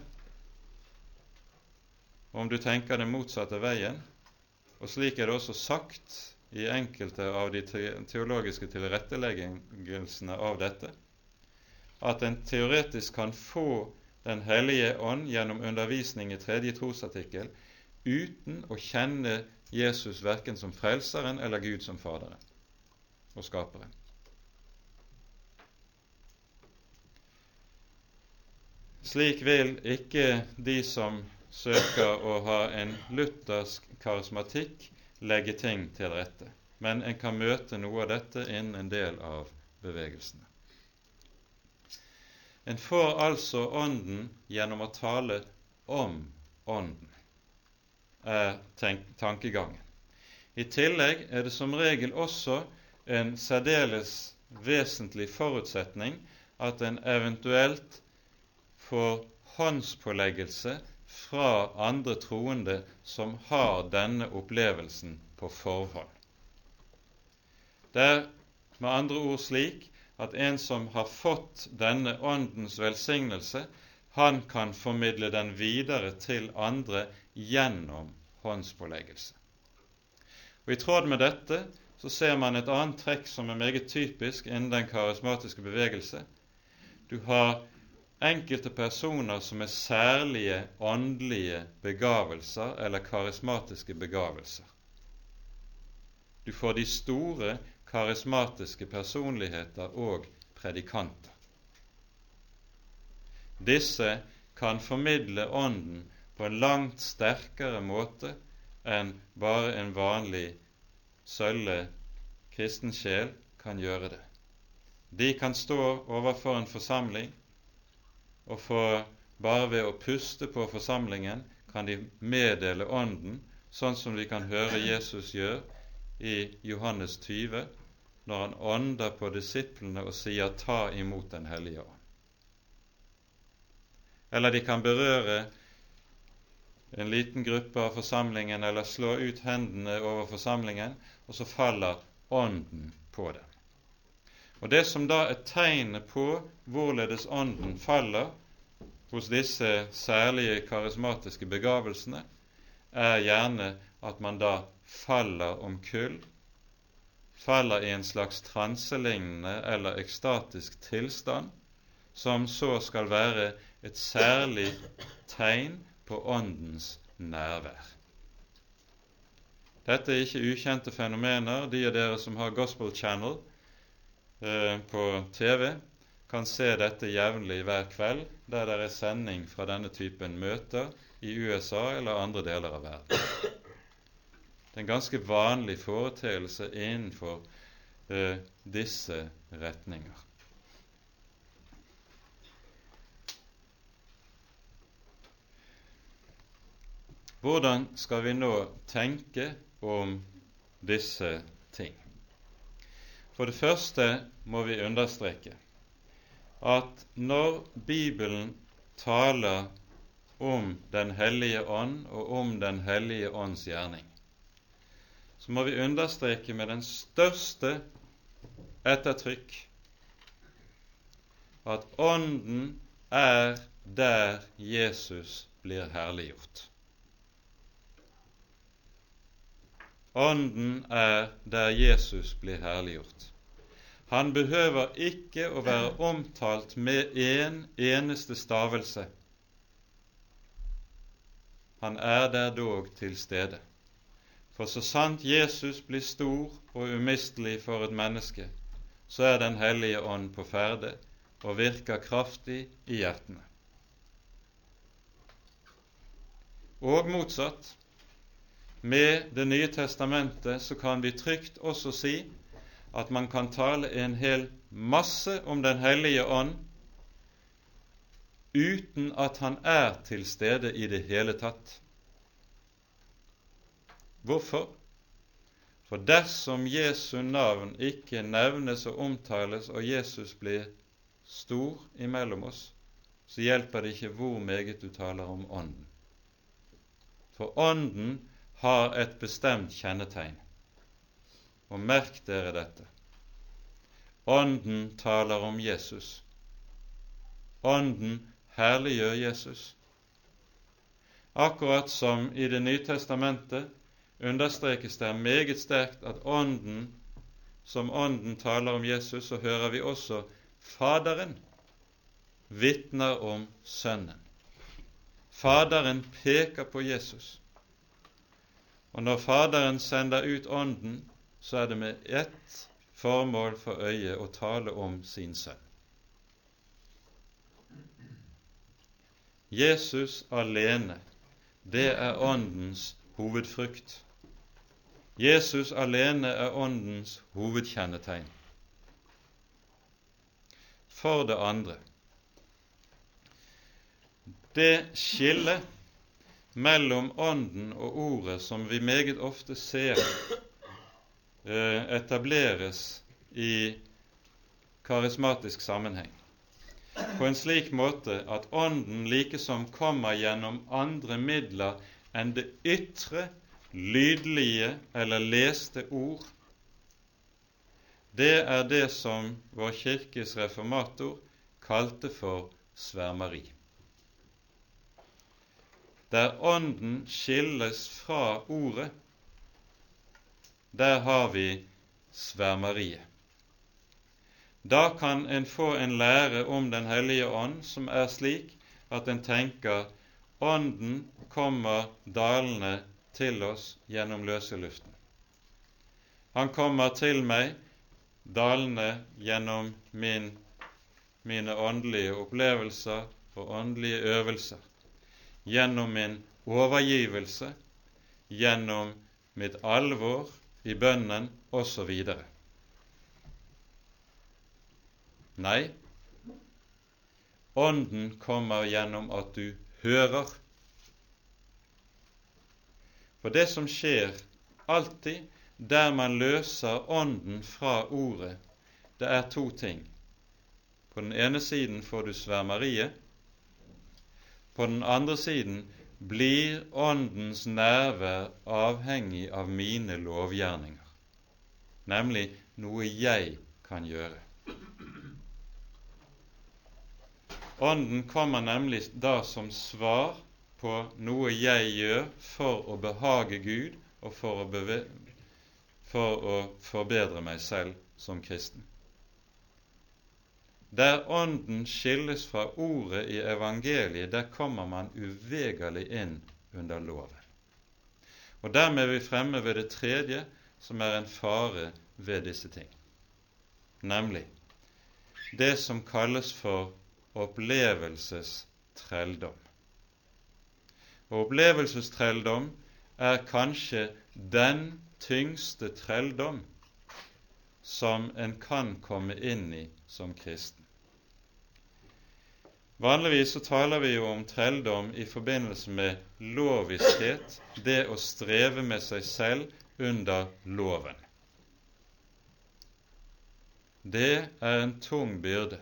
om du tenker den motsatte veien, og slik er det også sagt i enkelte av de teologiske tilretteleggelsene av dette, at en teoretisk kan få Den hellige ånd gjennom undervisning i tredje trosartikkel uten å kjenne Jesus hverken som frelseren eller Gud som faderen og skaperen. Slik vil ikke de som søker å ha en luthersk karismatikk legge ting til rette, men en kan møte noe av dette innen en del av bevegelsene. En får altså ånden gjennom å tale om ånden, er tankegangen. I tillegg er det som regel også en særdeles vesentlig forutsetning at en eventuelt får håndspåleggelse fra andre troende som har denne opplevelsen på forhånd. Det er med andre ord slik at en som har fått denne åndens velsignelse, han kan formidle den videre til andre gjennom håndspåleggelse. Og i tråd med dette så ser man et annet trekk som er meget typisk innen den karismatiske bevegelse. Du har enkelte personer som er særlige åndelige begavelser eller karismatiske begavelser. Du får de store karismatiske personligheter og predikanter. Disse kan formidle ånden på en langt sterkere måte enn bare en vanlig sølle kristen sjel kan gjøre det. De kan stå overfor en forsamling, og bare ved å puste på forsamlingen kan de meddele ånden, sånn som vi kan høre Jesus gjør i Johannes 20, når han ånder på disiplene og sier «ta imot Den hellige ånd». Eller de kan berøre en liten gruppe av forsamlingen, eller slå ut hendene over forsamlingen, og så faller ånden på dem. Og det som da er tegnet på hvorledes ånden faller hos disse særlige karismatiske begavelsene er gjerne at man da faller omkull, faller i en slags transelignende eller ekstatisk tilstand, som så skal være et særlig tegn på åndens nærvær. Dette er ikke ukjente fenomener. De av dere som har Gospel Channel på TV, kan se dette jevnlig hver kveld, der det er sending fra denne typen møter i USA eller andre deler av verden. Det er en ganske vanlig foreteelse innenfor disse retninger. Hvordan skal vi nå tenke om disse ting? For det første må vi understreke at når Bibelen taler om Den hellige ånd og om Den hellige ånds gjerning, så må vi understreke med den største ettertrykk at Ånden er der Jesus blir herliggjort. Ånden er der Jesus blir herliggjort. Han behøver ikke å være omtalt med en eneste stavelse. Han er der dog til stede. For så sant Jesus blir stor og umistelig for et menneske, så er Den hellige ånd på ferde og virker kraftig i hjertene. Og motsatt, med Det nye testamentet så kan vi trygt også si at man kan tale en hel masse om Den hellige ånd uten at han er til stede i det hele tatt. Hvorfor? For dersom Jesu navn ikke nevnes og omtales, og Jesus blir stor imellom oss, så hjelper det ikke hvor meget du taler om Ånden. For Ånden har et bestemt kjennetegn. Og merk dere dette. Ånden taler om Jesus. Ånden herliggjør Jesus. Akkurat som i Det nye testamentet understrekes det meget sterkt at Ånden, som Ånden taler om Jesus, så hører vi også Faderen vitner om Sønnen. Faderen peker på Jesus. Og når Faderen sender ut Ånden, så er det med ett formål for øye å tale om sin sønn. Jesus alene, det er Åndens hovedfrukt. Jesus alene er Åndens hovedkjennetegn. For det andre, det skillet mellom Ånden og Ordet som vi meget ofte ser etableres i karismatisk sammenheng, på en slik måte at Ånden likesom kommer gjennom andre midler enn det ytre, lydlige eller leste ord. Det er det som vår kirkes reformator kalte for svermeri. Der Ånden skilles fra Ordet, der har vi svermeriet. Da kan en få en lære om Den hellige ånd som er slik at en tenker Ånden kommer dalende til oss gjennom løse luften. Han kommer til meg dalende gjennom mine åndelige opplevelser og åndelige øvelser, gjennom min overgivelse, gjennom mitt alvor i bønnen osv. Nei, Ånden kommer gjennom at du hører. For det som skjer alltid der man løser Ånden fra Ordet, det er to ting. På den ene siden får du svermeriet. På den andre siden blir Åndens nærvær avhengig av mine lovgjerninger, nemlig noe jeg kan gjøre. Ånden kommer nemlig da som svar på noe jeg gjør for å behage Gud og for å forbedre meg selv som kristen. Der Ånden skilles fra ordet i evangeliet, der kommer man uvegerlig inn under loven. Og dermed er vi fremme ved det tredje, som er en fare ved disse ting, nemlig det som kalles for opplevelsestrelldom. Og opplevelsestrelldom er kanskje den tyngste trelldom som en kan komme inn i som kristen. Vanligvis så taler vi jo om trelldom i forbindelse med loviskhet, det å streve med seg selv under loven. Det er en tung byrde.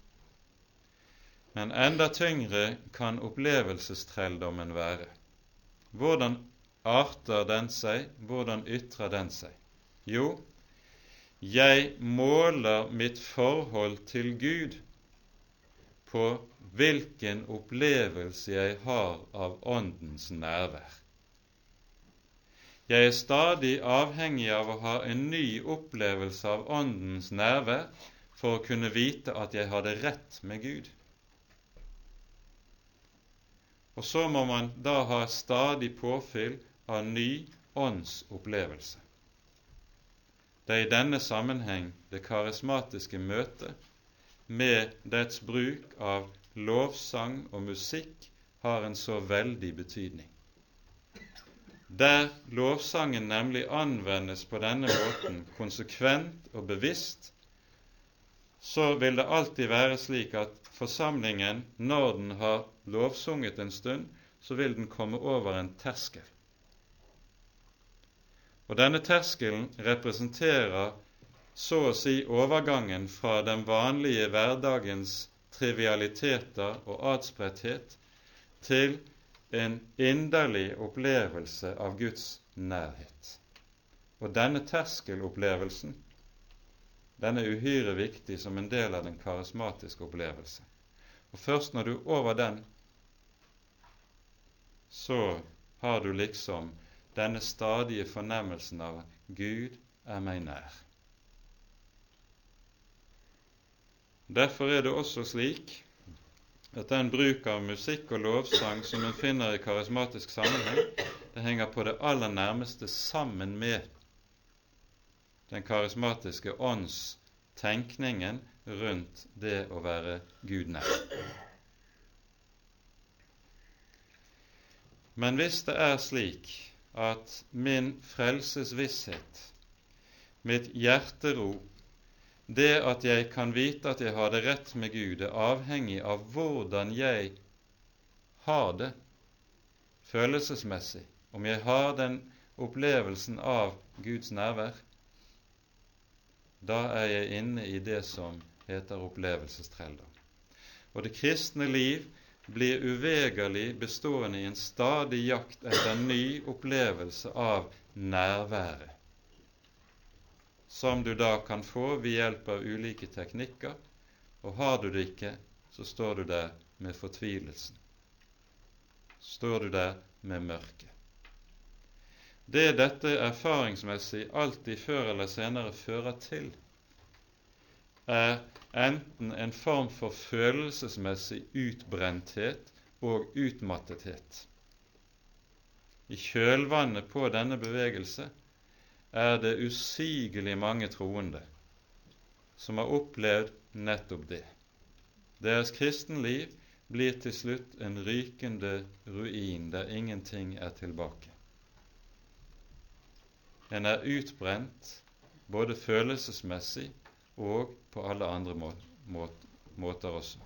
Men enda tyngre kan opplevelsestrelldommen være. Hvordan arter den seg? Hvordan ytrer den seg? Jo, jeg måler mitt forhold til Gud på hvilken opplevelse jeg har av Åndens nærvær. Jeg er stadig avhengig av å ha en ny opplevelse av Åndens nærvær for å kunne vite at jeg har det rett med Gud. Og så må man da ha stadig påfyll av ny åndsopplevelse. Det er i denne sammenheng det karismatiske møtet med dets bruk av lovsang og musikk har en så veldig betydning. Der lovsangen nemlig anvendes på denne måten konsekvent og bevisst, så vil det alltid være slik at forsamlingen, når den har lovsunget en stund, så vil den komme over en terskel. Og denne terskelen representerer så å si overgangen fra den vanlige hverdagens trivialiteter og adspredthet til en inderlig opplevelse av Guds nærhet. Og denne terskelopplevelsen, den er uhyre viktig som en del av den karismatiske opplevelse. Og først når du er over den, så har du liksom denne stadige fornemmelsen av at Gud er meg nær. Derfor er det også slik at den bruk av musikk og lovsang som en finner i karismatisk sammenheng, det henger på det aller nærmeste sammen med den karismatiske åndstenkningen rundt det å være Gud nær. Men hvis det er slik at min frelsesvisshet, mitt hjertero, det at jeg kan vite at jeg har det rett med Gud, er avhengig av hvordan jeg har det følelsesmessig, om jeg har den opplevelsen av Guds nærvær, da er jeg inne i det som heter opplevelsestrelldom. Og det kristne liv blir uvegerlig bestående i en stadig jakt etter ny opplevelse av nærværet, som du da kan få ved hjelp av ulike teknikker, og har du det ikke, så står du der med fortvilelsen. Står du der med mørket. Det dette erfaringsmessig alltid før eller senere fører til, er enten en form for følelsesmessig utbrenthet og utmattethet. I kjølvannet på denne bevegelse er det usigelig mange troende som har opplevd nettopp det. Deres kristenliv blir til slutt en rykende ruin der ingenting er tilbake. En er utbrent både følelsesmessig og på alle andre måter også.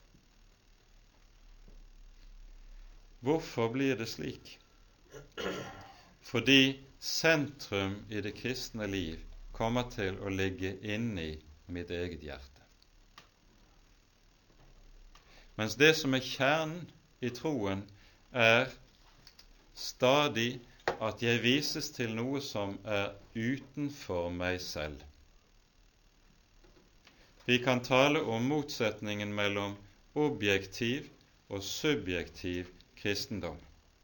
Hvorfor blir det slik? Fordi sentrum i det kristne liv kommer til å ligge inni mitt eget hjerte. Mens det som er kjernen i troen, er stadig at jeg vises til noe som er utenfor meg selv. Vi kan tale om motsetningen mellom objektiv og subjektiv kristendom.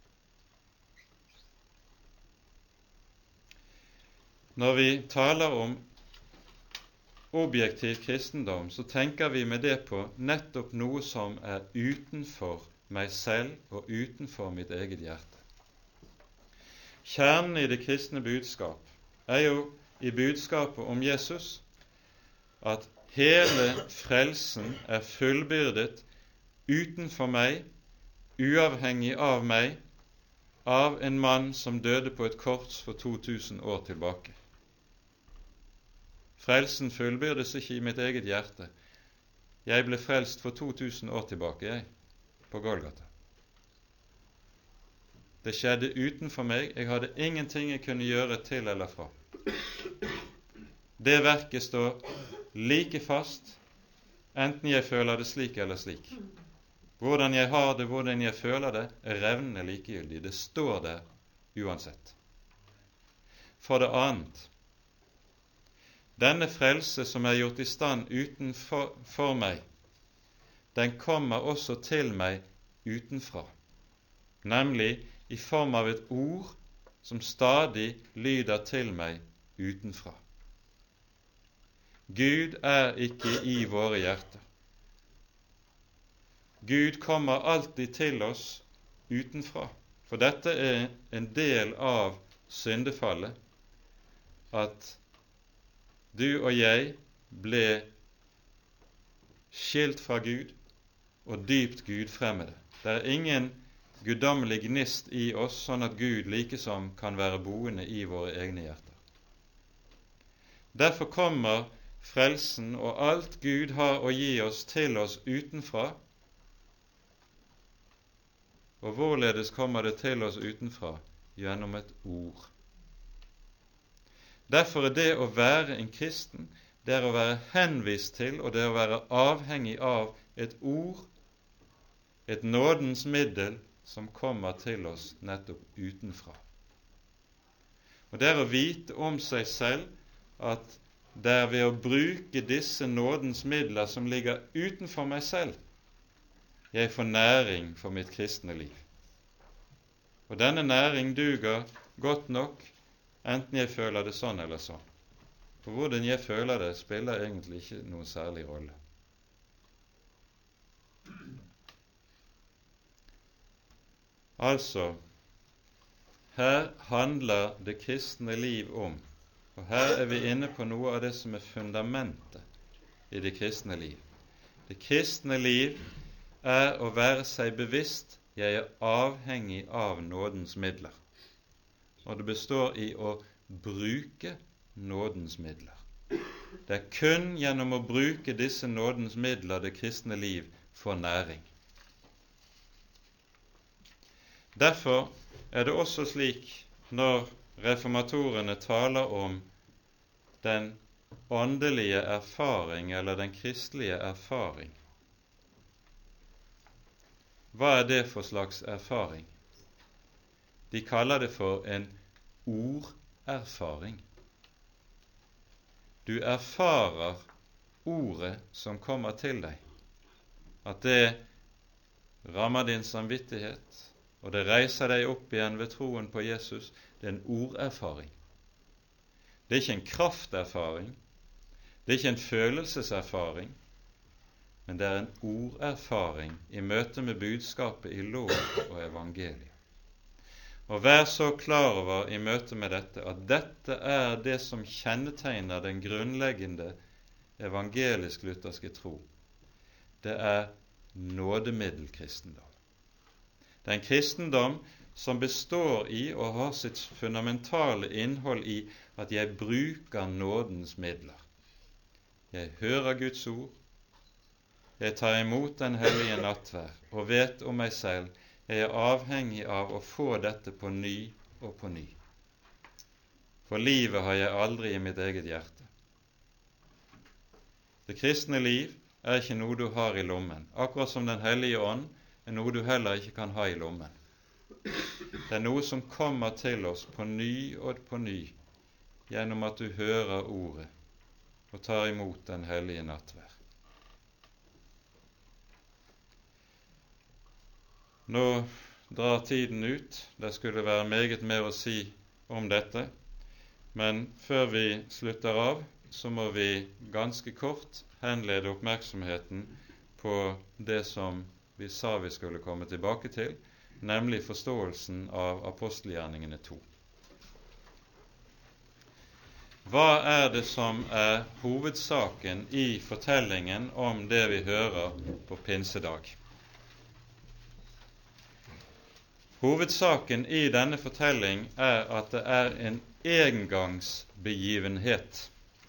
Når vi taler om objektiv kristendom, så tenker vi med det på nettopp noe som er utenfor meg selv og utenfor mitt eget hjerte. Kjernen i det kristne budskap er jo i budskapet om Jesus at hele frelsen er fullbyrdet utenfor meg, uavhengig av meg, av en mann som døde på et kors for 2000 år tilbake. Frelsen fullbyrdes ikke i mitt eget hjerte. Jeg ble frelst for 2000 år tilbake, på Golgata. Det skjedde utenfor meg. Jeg hadde ingenting jeg kunne gjøre til eller fra. Det verket står like fast, enten jeg føler det slik eller slik. Hvordan jeg har det, hvordan jeg føler det, er revnende likegyldig. Det står der uansett. For det annet, denne frelse som er gjort i stand utenfor meg, den kommer også til meg utenfra, nemlig i form av et ord som stadig lyder til meg utenfra. Gud er ikke i våre hjerter. Gud kommer alltid til oss utenfra, for dette er en del av syndefallet, at du og jeg ble skilt fra Gud og dypt gudfremmede. Det er ingen guddommelig gnist i oss, sånn at Gud likesom kan være boende i våre egne hjerter. Derfor kommer frelsen og alt Gud har å gi oss til oss utenfra. Og hvorledes kommer det til oss utenfra? Gjennom et ord. Derfor er det å være en kristen, det er å være henvist til, og det er å være avhengig av et ord, et nådens middel som kommer til oss nettopp utenfra. Og det er å vite om seg selv at det er ved å bruke disse nådens midler som ligger utenfor meg selv, jeg får næring for mitt kristne liv. Og denne næring duger godt nok, enten jeg føler det sånn eller sånn. For hvordan jeg føler det, spiller egentlig ikke noen særlig rolle. Altså, her handler det kristne liv om, og her er vi inne på noe av det som er fundamentet i det kristne liv. Det kristne liv er å være seg bevisst jeg er avhengig av nådens midler. Og det består i å bruke nådens midler. Det er kun gjennom å bruke disse nådens midler det kristne liv får næring. Derfor er det også slik når reformatorene taler om den åndelige erfaring eller den kristelige erfaring. Hva er det for slags erfaring? De kaller det for en orderfaring. Du erfarer ordet som kommer til deg, at det rammer din samvittighet, og det reiser deg opp igjen ved troen på Jesus. Det er en orderfaring. Det er ikke en krafterfaring, det er ikke en følelseserfaring, men det er en orderfaring i møte med budskapet i lov og evangelium. Og vær så klar over i møte med dette at dette er det som kjennetegner den grunnleggende evangelisk-lutherske tro. Det er nådemiddelkristendom. Det er en kristendom som består i og har sitt fundamentale innhold i at jeg bruker nådens midler. Jeg hører Guds ord, jeg tar imot den hellige nattverd og vet om meg selv. Jeg er avhengig av å få dette på ny og på ny. For livet har jeg aldri i mitt eget hjerte. Det kristne liv er ikke noe du har i lommen, akkurat som Den hellige ånd er noe du heller ikke kan ha i lommen. Det er noe som kommer til oss på ny og på ny, gjennom at du hører ordet og tar imot den hellige nattverd. Nå drar tiden ut. Det skulle være meget mer å si om dette, men før vi slutter av, så må vi ganske kort henlede oppmerksomheten på det som vi sa vi skulle komme tilbake til, nemlig forståelsen av apostelgjerningene 2. Hva er det som er hovedsaken i fortellingen om det vi hører på pinsedag? Hovedsaken i denne fortelling er at det er en engangsbegivenhet,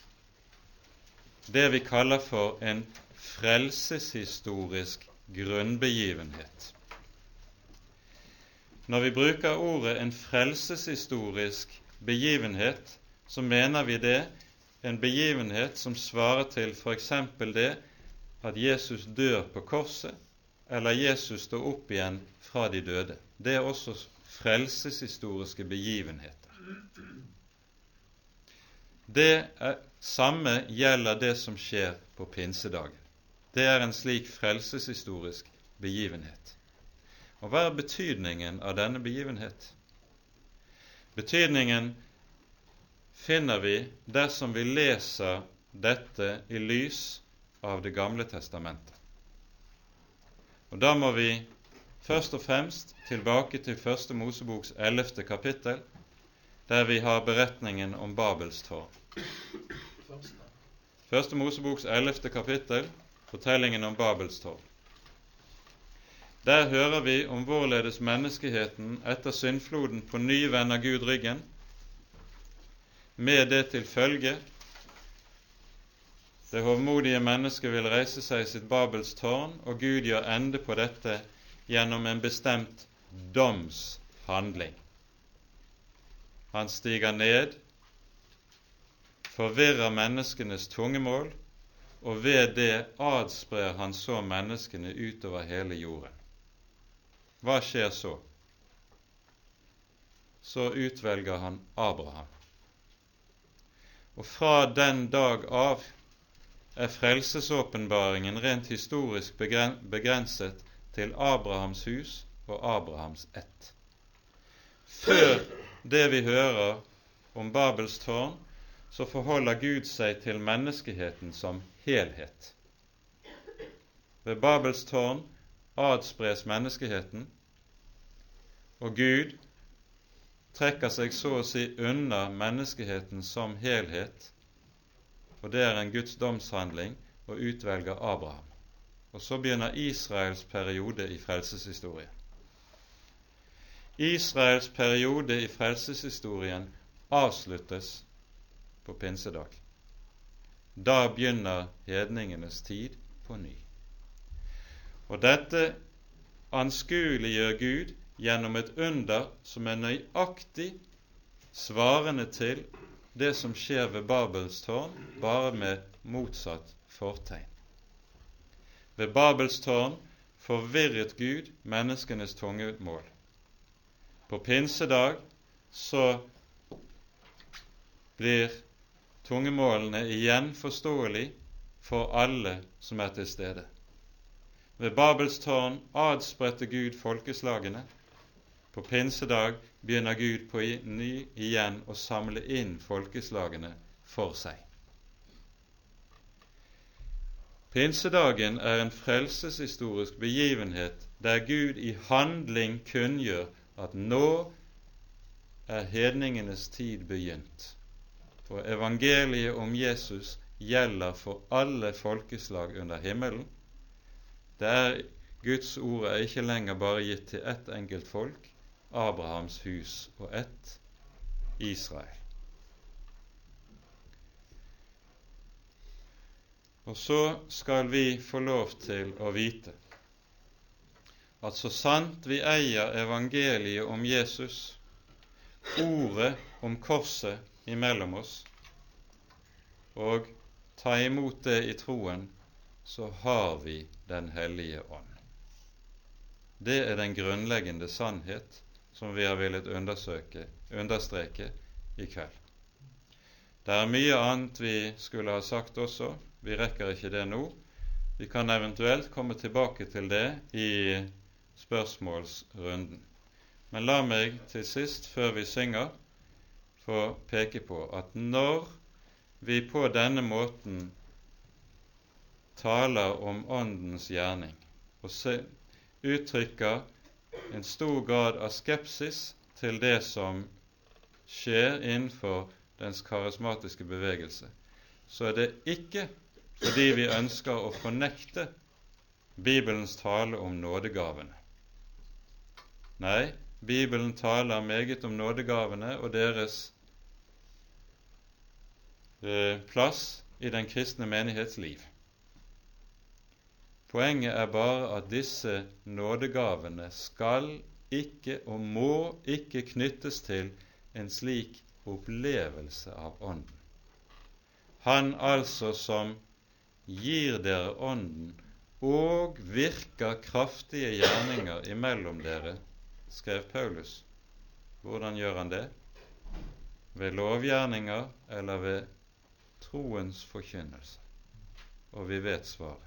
det vi kaller for en frelseshistorisk grunnbegivenhet. Når vi bruker ordet en frelseshistorisk begivenhet, så mener vi det en begivenhet som svarer til for eksempel det at Jesus dør på korset, eller Jesus står opp igjen fra de døde. Det er også frelseshistoriske begivenheter. Samme gjelder det som skjer på pinsedagen. Det er en slik frelseshistorisk begivenhet. Og hva er betydningen av denne begivenhet? Betydningen finner vi dersom vi leser dette i lys av Det gamle testamentet. Og da må vi først og fremst tilbake til 1. Moseboks 11. kapittel, der vi har beretningen om Babels tårn. 1. Moseboks 11. kapittel, fortellingen om Babels tårn. Der hører vi om hvorledes menneskeheten etter syndfloden på ny vender Gud ryggen, med det til følge det hovmodige mennesket vil reise seg i sitt Babels tårn, og Gud gjør ende på dette gjennom en bestemt domshandling. Han stiger ned, forvirrer menneskenes tungemål, og ved det adsprer han så menneskene utover hele jorden. Hva skjer så? Så utvelger han Abraham. Og fra den dag av er frelsesåpenbaringen rent historisk begrenset til Abrahams hus og Abrahams ett. Før det vi hører om Babels tårn, så forholder Gud seg til menneskeheten som helhet. Ved Babels tårn adspres menneskeheten, og Gud trekker seg så å si unna menneskeheten som helhet, og det er en Guds domshandling, og utvelger Abraham. Og så begynner Israels periode i frelseshistorien. Israels periode i frelseshistorien avsluttes på pinsedag. Da begynner hedningenes tid på ny. Og dette anskueliggjør Gud gjennom et under som er nøyaktig svarende til det som skjer ved Babels tårn, bare med motsatt fortegn. Ved Babels tårn forvirret Gud menneskenes tungemål. På pinsedag så blir tungemålene igjen forståelig for alle som er til stede. Ved Babels tårn adspredte Gud folkeslagene. På pinsedag begynner Gud på ny igjen å samle inn folkeslagene for seg. Pinsedagen er en frelseshistorisk begivenhet der Gud i handling kunngjør at nå er hedningenes tid begynt, og evangeliet om Jesus gjelder for alle folkeslag under himmelen. Det er Guds ord er ikke lenger bare gitt til ett enkelt folk, Abrahams hus og ett, Israel. Og så skal vi få lov til å vite at så sant vi eier evangeliet om Jesus, ordet om korset imellom oss, og ta imot det i troen, så har vi Den hellige ånd. Det er den grunnleggende sannhet som vi har villet understreke i kveld. Det er mye annet vi skulle ha sagt også. Vi rekker ikke det nå. Vi kan eventuelt komme tilbake til det i spørsmålsrunden. Men la meg til sist, før vi synger, få peke på at når vi på denne måten taler om Åndens gjerning og uttrykker en stor grad av skepsis til det som skjer innenfor dens karismatiske bevegelse, så er det ikke fordi vi ønsker å fornekte Bibelens tale om nådegavene. Nei, Bibelen taler meget om nådegavene og deres plass i den kristne menighets liv. Poenget er bare at disse nådegavene skal ikke og må ikke knyttes til en slik opplevelse av Ånden. Han altså som gir dere Ånden og virker kraftige gjerninger imellom dere, skrev Paulus. Hvordan gjør han det? Ved lovgjerninger eller ved troens forkynnelse? Og vi vet svaret.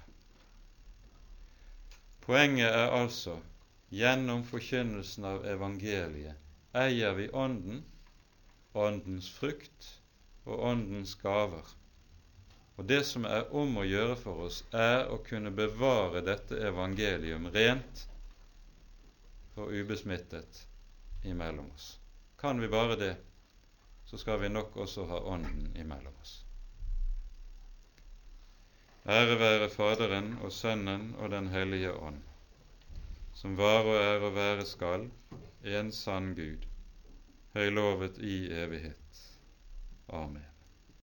Poenget er altså, gjennom forkynnelsen av evangeliet eier vi Ånden, Åndens frukt og Åndens gaver. Og det som er om å gjøre for oss, er å kunne bevare dette evangelium rent og ubesmittet imellom oss. Kan vi bare det, så skal vi nok også ha Ånden imellom oss. Ære være Faderen og Sønnen og Den hellige Ånd, som var og er og være skal, en sann Gud, høylovet i evighet. Amen.